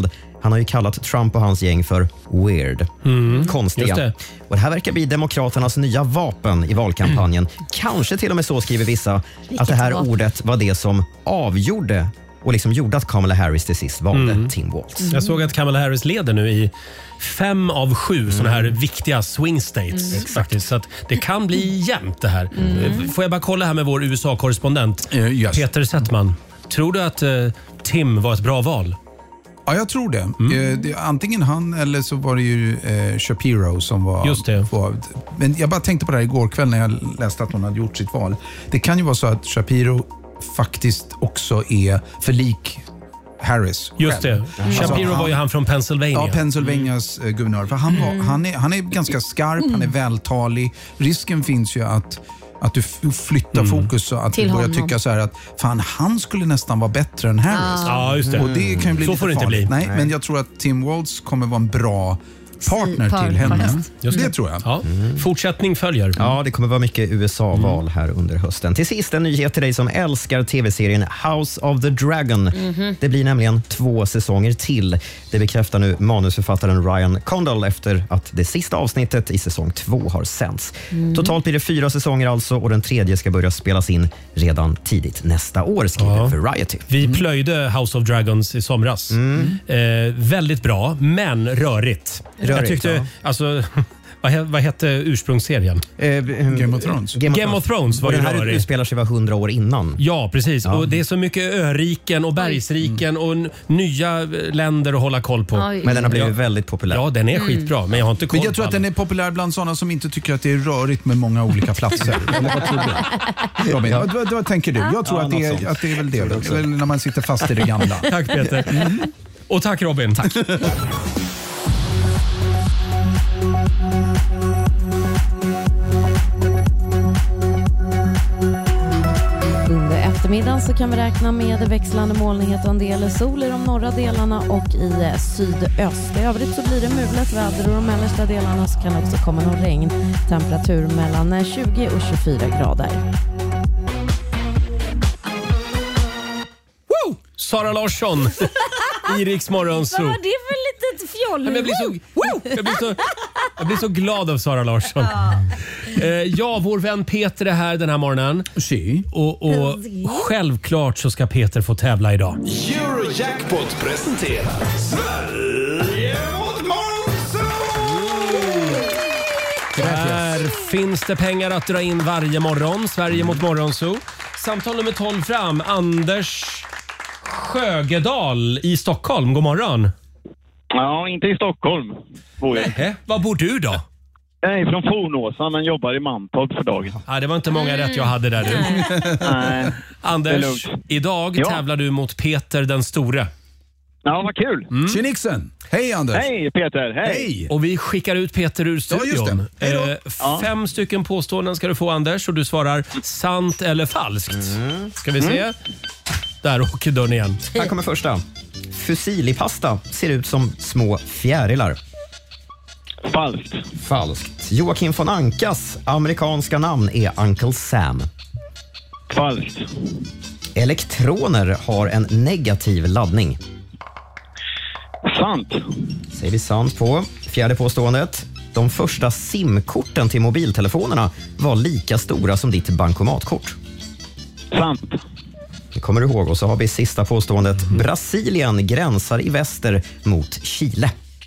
Han har ju kallat Trump och hans gäng för weird. Konstiga. Och det här verkar bli demokraternas nya vapen i valkampanjen. Kanske till och med så, skriver vissa, att det här ordet var det som avgjorde och liksom gjorde att Kamala Harris till sist valde Tim Walz. Jag såg att Kamala Harris leder nu i 5 av 7 såna här viktiga swing states. Faktiskt. Så att det kan bli jämnt det här. Får jag bara kolla här med vår USA-korrespondent Peter Settman. Tror du att Tim var ett bra val? Ja, jag tror det. Antingen han eller så var det ju Shapiro som var... Just det. Men jag bara tänkte på det här igår kväll när jag läste att hon hade gjort sitt val. Det kan ju vara så att Shapiro faktiskt också är för lik Harris. Just det. Shapiro var ju han från Pennsylvania. Ja, Pennsylvanias guvernör. För han är ganska skarp, han är vältalig. Risken finns ju att du flyttar fokus så att du börjar tycka så här att fan, han skulle nästan vara bättre än Harris. Ja, just det. Och det kan ju bli så lite får det inte farligt. bli. Nej, men jag tror att Tim Walz kommer vara en bra partner till henne. Det tror jag. Ja. Fortsättning följer. Ja, det kommer vara mycket USA-val här under hösten. Till sist en nyhet till dig som älskar tv-serien House of the Dragon. Det blir nämligen 2 säsonger till. Det bekräftar nu manusförfattaren Ryan Condal efter att det sista avsnittet i säsong 2 har sänds. Totalt blir det 4 säsonger alltså, och den 3:e ska börja spelas in redan tidigt nästa år, skriver Variety. Vi plöjde House of Dragons i somras. Väldigt bra, men rörigt. Jag tyckte, alltså, vad hette ursprungsserien? Game of Thrones. Game of Thrones var ju den här rörig. utspelar sig 100 år innan. Ja, precis. Och det är så mycket öriken och bergsriken och nya länder att hålla koll på. Men den har blivit väldigt populär. Ja, den är skitbra, men jag har inte koll Men jag tror på att den är populär bland sådana som inte tycker att det är rörigt med många olika platser. Eller vad tror du? Robin, vad tänker du? Jag tror att det är väl det. Eller när man sitter fast i det gamla. Tack Peter. Och tack Robin. Tack. Under eftermiddagen så kan vi räkna med växlande molnighet och en del sol i de norra delarna och i sydöst. I övrigt så blir det mulet väder och de mellersta delarna så kan också komma någon regn. Temperatur mellan 20 och 24 grader. Woo! Sara Larsson i Rix Morgonzoo. Vad var det för litet fjoll? Jag blir så glad av Sara Larsson. Ja, vår vän Peter är här den här morgonen. Och självklart så ska Peter få tävla idag. Eurojackpot presenterar Sverige mot Morgonzoo! Där finns det pengar att dra in varje morgon. Sverige mot Morgonzoo. Samtal nummer 12 fram. Anders Sjögedal i Stockholm. God morgon. Ja, inte i Stockholm. Var bor du då? Jag är från Fornåsa men jobbar i Mantorp för dagen. Ja, det var inte många rätt jag hade där. Nej. Anders, idag tävlar du mot Peter den store. Ja, vad kul. Tjenixen. Hej Anders. Hej Peter, hej. Och vi skickar ut Peter ur studion. Ja, just det. 5 stycken påståenden ska du få Anders och du svarar sant eller falskt. Ska vi se? Där åker dörren igen. Här kommer första. Fusilipasta ser ut som små fjärilar. Falskt. Falskt. Joakim von Ankas amerikanska namn är Uncle Sam. Falskt. Elektroner har en negativ laddning. Sant. Säger vi sant på. Fjärde påståendet. De första SIM-korten till mobiltelefonerna var lika stora som ditt bankomatkort. Sant. Det kommer du ihåg. Och så har vi sista påståendet. Brasilien gränsar i väster mot Chile.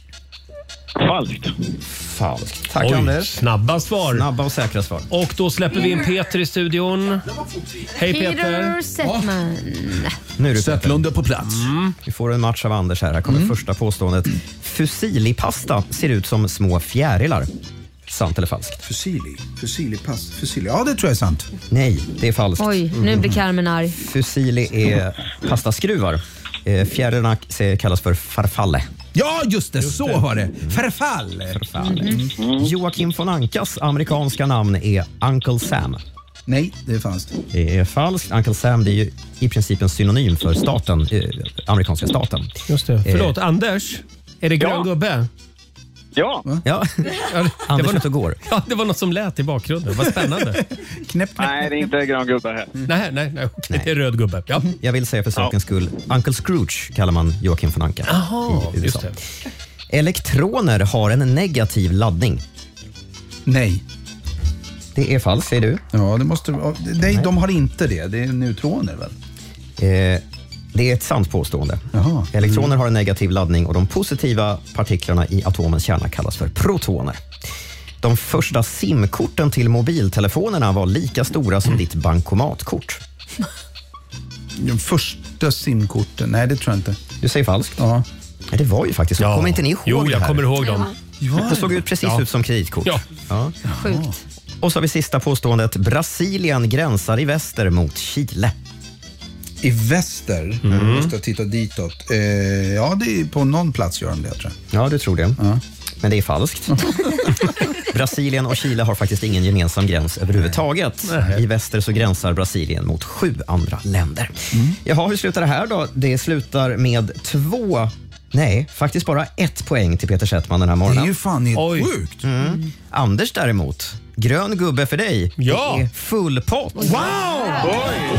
Falskt. Falskt. Tack Anders. Snabba svar. Snabba och säkra svar. Och då släpper vi in Peter i studion. Hej Peter. Peter Settman. Nu är du Sättlunde på plats. Vi får en match av Anders här. Här kommer första påståendet. Fusilipasta ser ut som små fjärilar. Sant eller falskt? Fusili. Ja, det tror jag är sant. Nej, det är falskt. Oj, nu blir Carmen arg. Fusili är pastaskruvar. Fjärilarna kallas för farfalle. Ja, just det. Så var det. Förfall. Joakim von Ankas amerikanska namn är Uncle Sam. Nej, det är falskt. Det är falskt. Uncle Sam, det är ju i princip en synonym för staten, amerikanska staten. Just det. Förlåt, Anders. Är det grön gubbe? Ja. Anders ute och går. Ja, det var något som lät i bakgrunden. Vad spännande. Nej, det är inte grön gubbe här. Nej. Det är röd gubbe. Ja. Jag vill säga för sakens skull, Uncle Scrooge kallar man Joakim von Anka. Jaha, i USA. just det. Elektroner har en negativ laddning. Nej. Det är falskt, säger du? Ja, det måste... Nej, de har inte det. Det är neutroner väl? Det är ett sant påstående. Jaha. Elektroner har en negativ laddning och de positiva partiklarna i atomens kärna kallas för protoner. De första SIM-korten till mobiltelefonerna var lika stora som ditt bankomatkort. De första SIM-korten? Nej, det tror jag inte. Du säger falskt? Ja. Nej, det var ju faktiskt. Ja. Kommer inte ni ihåg Jo, det jag här? kommer ihåg dem. Det såg ut precis ut som kreditkort. Ja. Sjukt. Och så har vi sista påståendet. Brasilien gränsar i väster mot Chile. I väster? Måste jag titta ditåt. Ja, det är på någon plats gör de det, tror jag. Ja, du tror det. Ja. Men det är falskt. Brasilien och Chile har faktiskt ingen gemensam gräns överhuvudtaget. Nej. I väster så gränsar Brasilien mot 7 andra länder. Jaha, hur slutar det här då? Det slutar med 2... Nej, faktiskt bara 1 poäng till Peter Settman den här morgonen. Det är ju fan helt sjukt. Anders däremot, grön gubbe för dig. Ja. Det är full pott. Wow! Oj!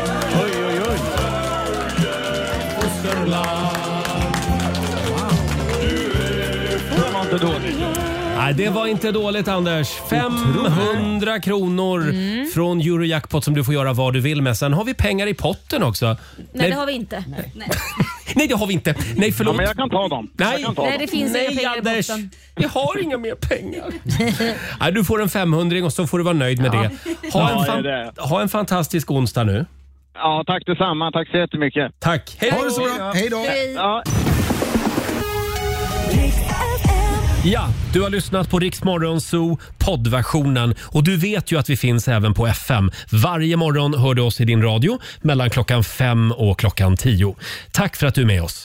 Nej, det var inte dåligt, Anders. 500 kronor från Eurojackpot som du får göra vad du vill med. Sen har vi pengar i potten också. Nej, det har vi inte. Nej, det har vi inte. Nej, förlåt. Ja, men jag kan ta dem. Nej, det finns inga pengar Anders. i potten. Vi har inga mer pengar. Nej, du får en 500 och så får du vara nöjd med det. Ha en fantastisk onsdag nu. Ja, tack detsamma. Tack så jättemycket. Tack. Hej då. Ha det så bra. Hej då. Ja. Ja, du har lyssnat på Rix Morgon Zoo poddversionen och du vet ju att vi finns även på FM. Varje morgon hör du oss i din radio mellan klockan 5 och klockan 10. Tack för att du är med oss.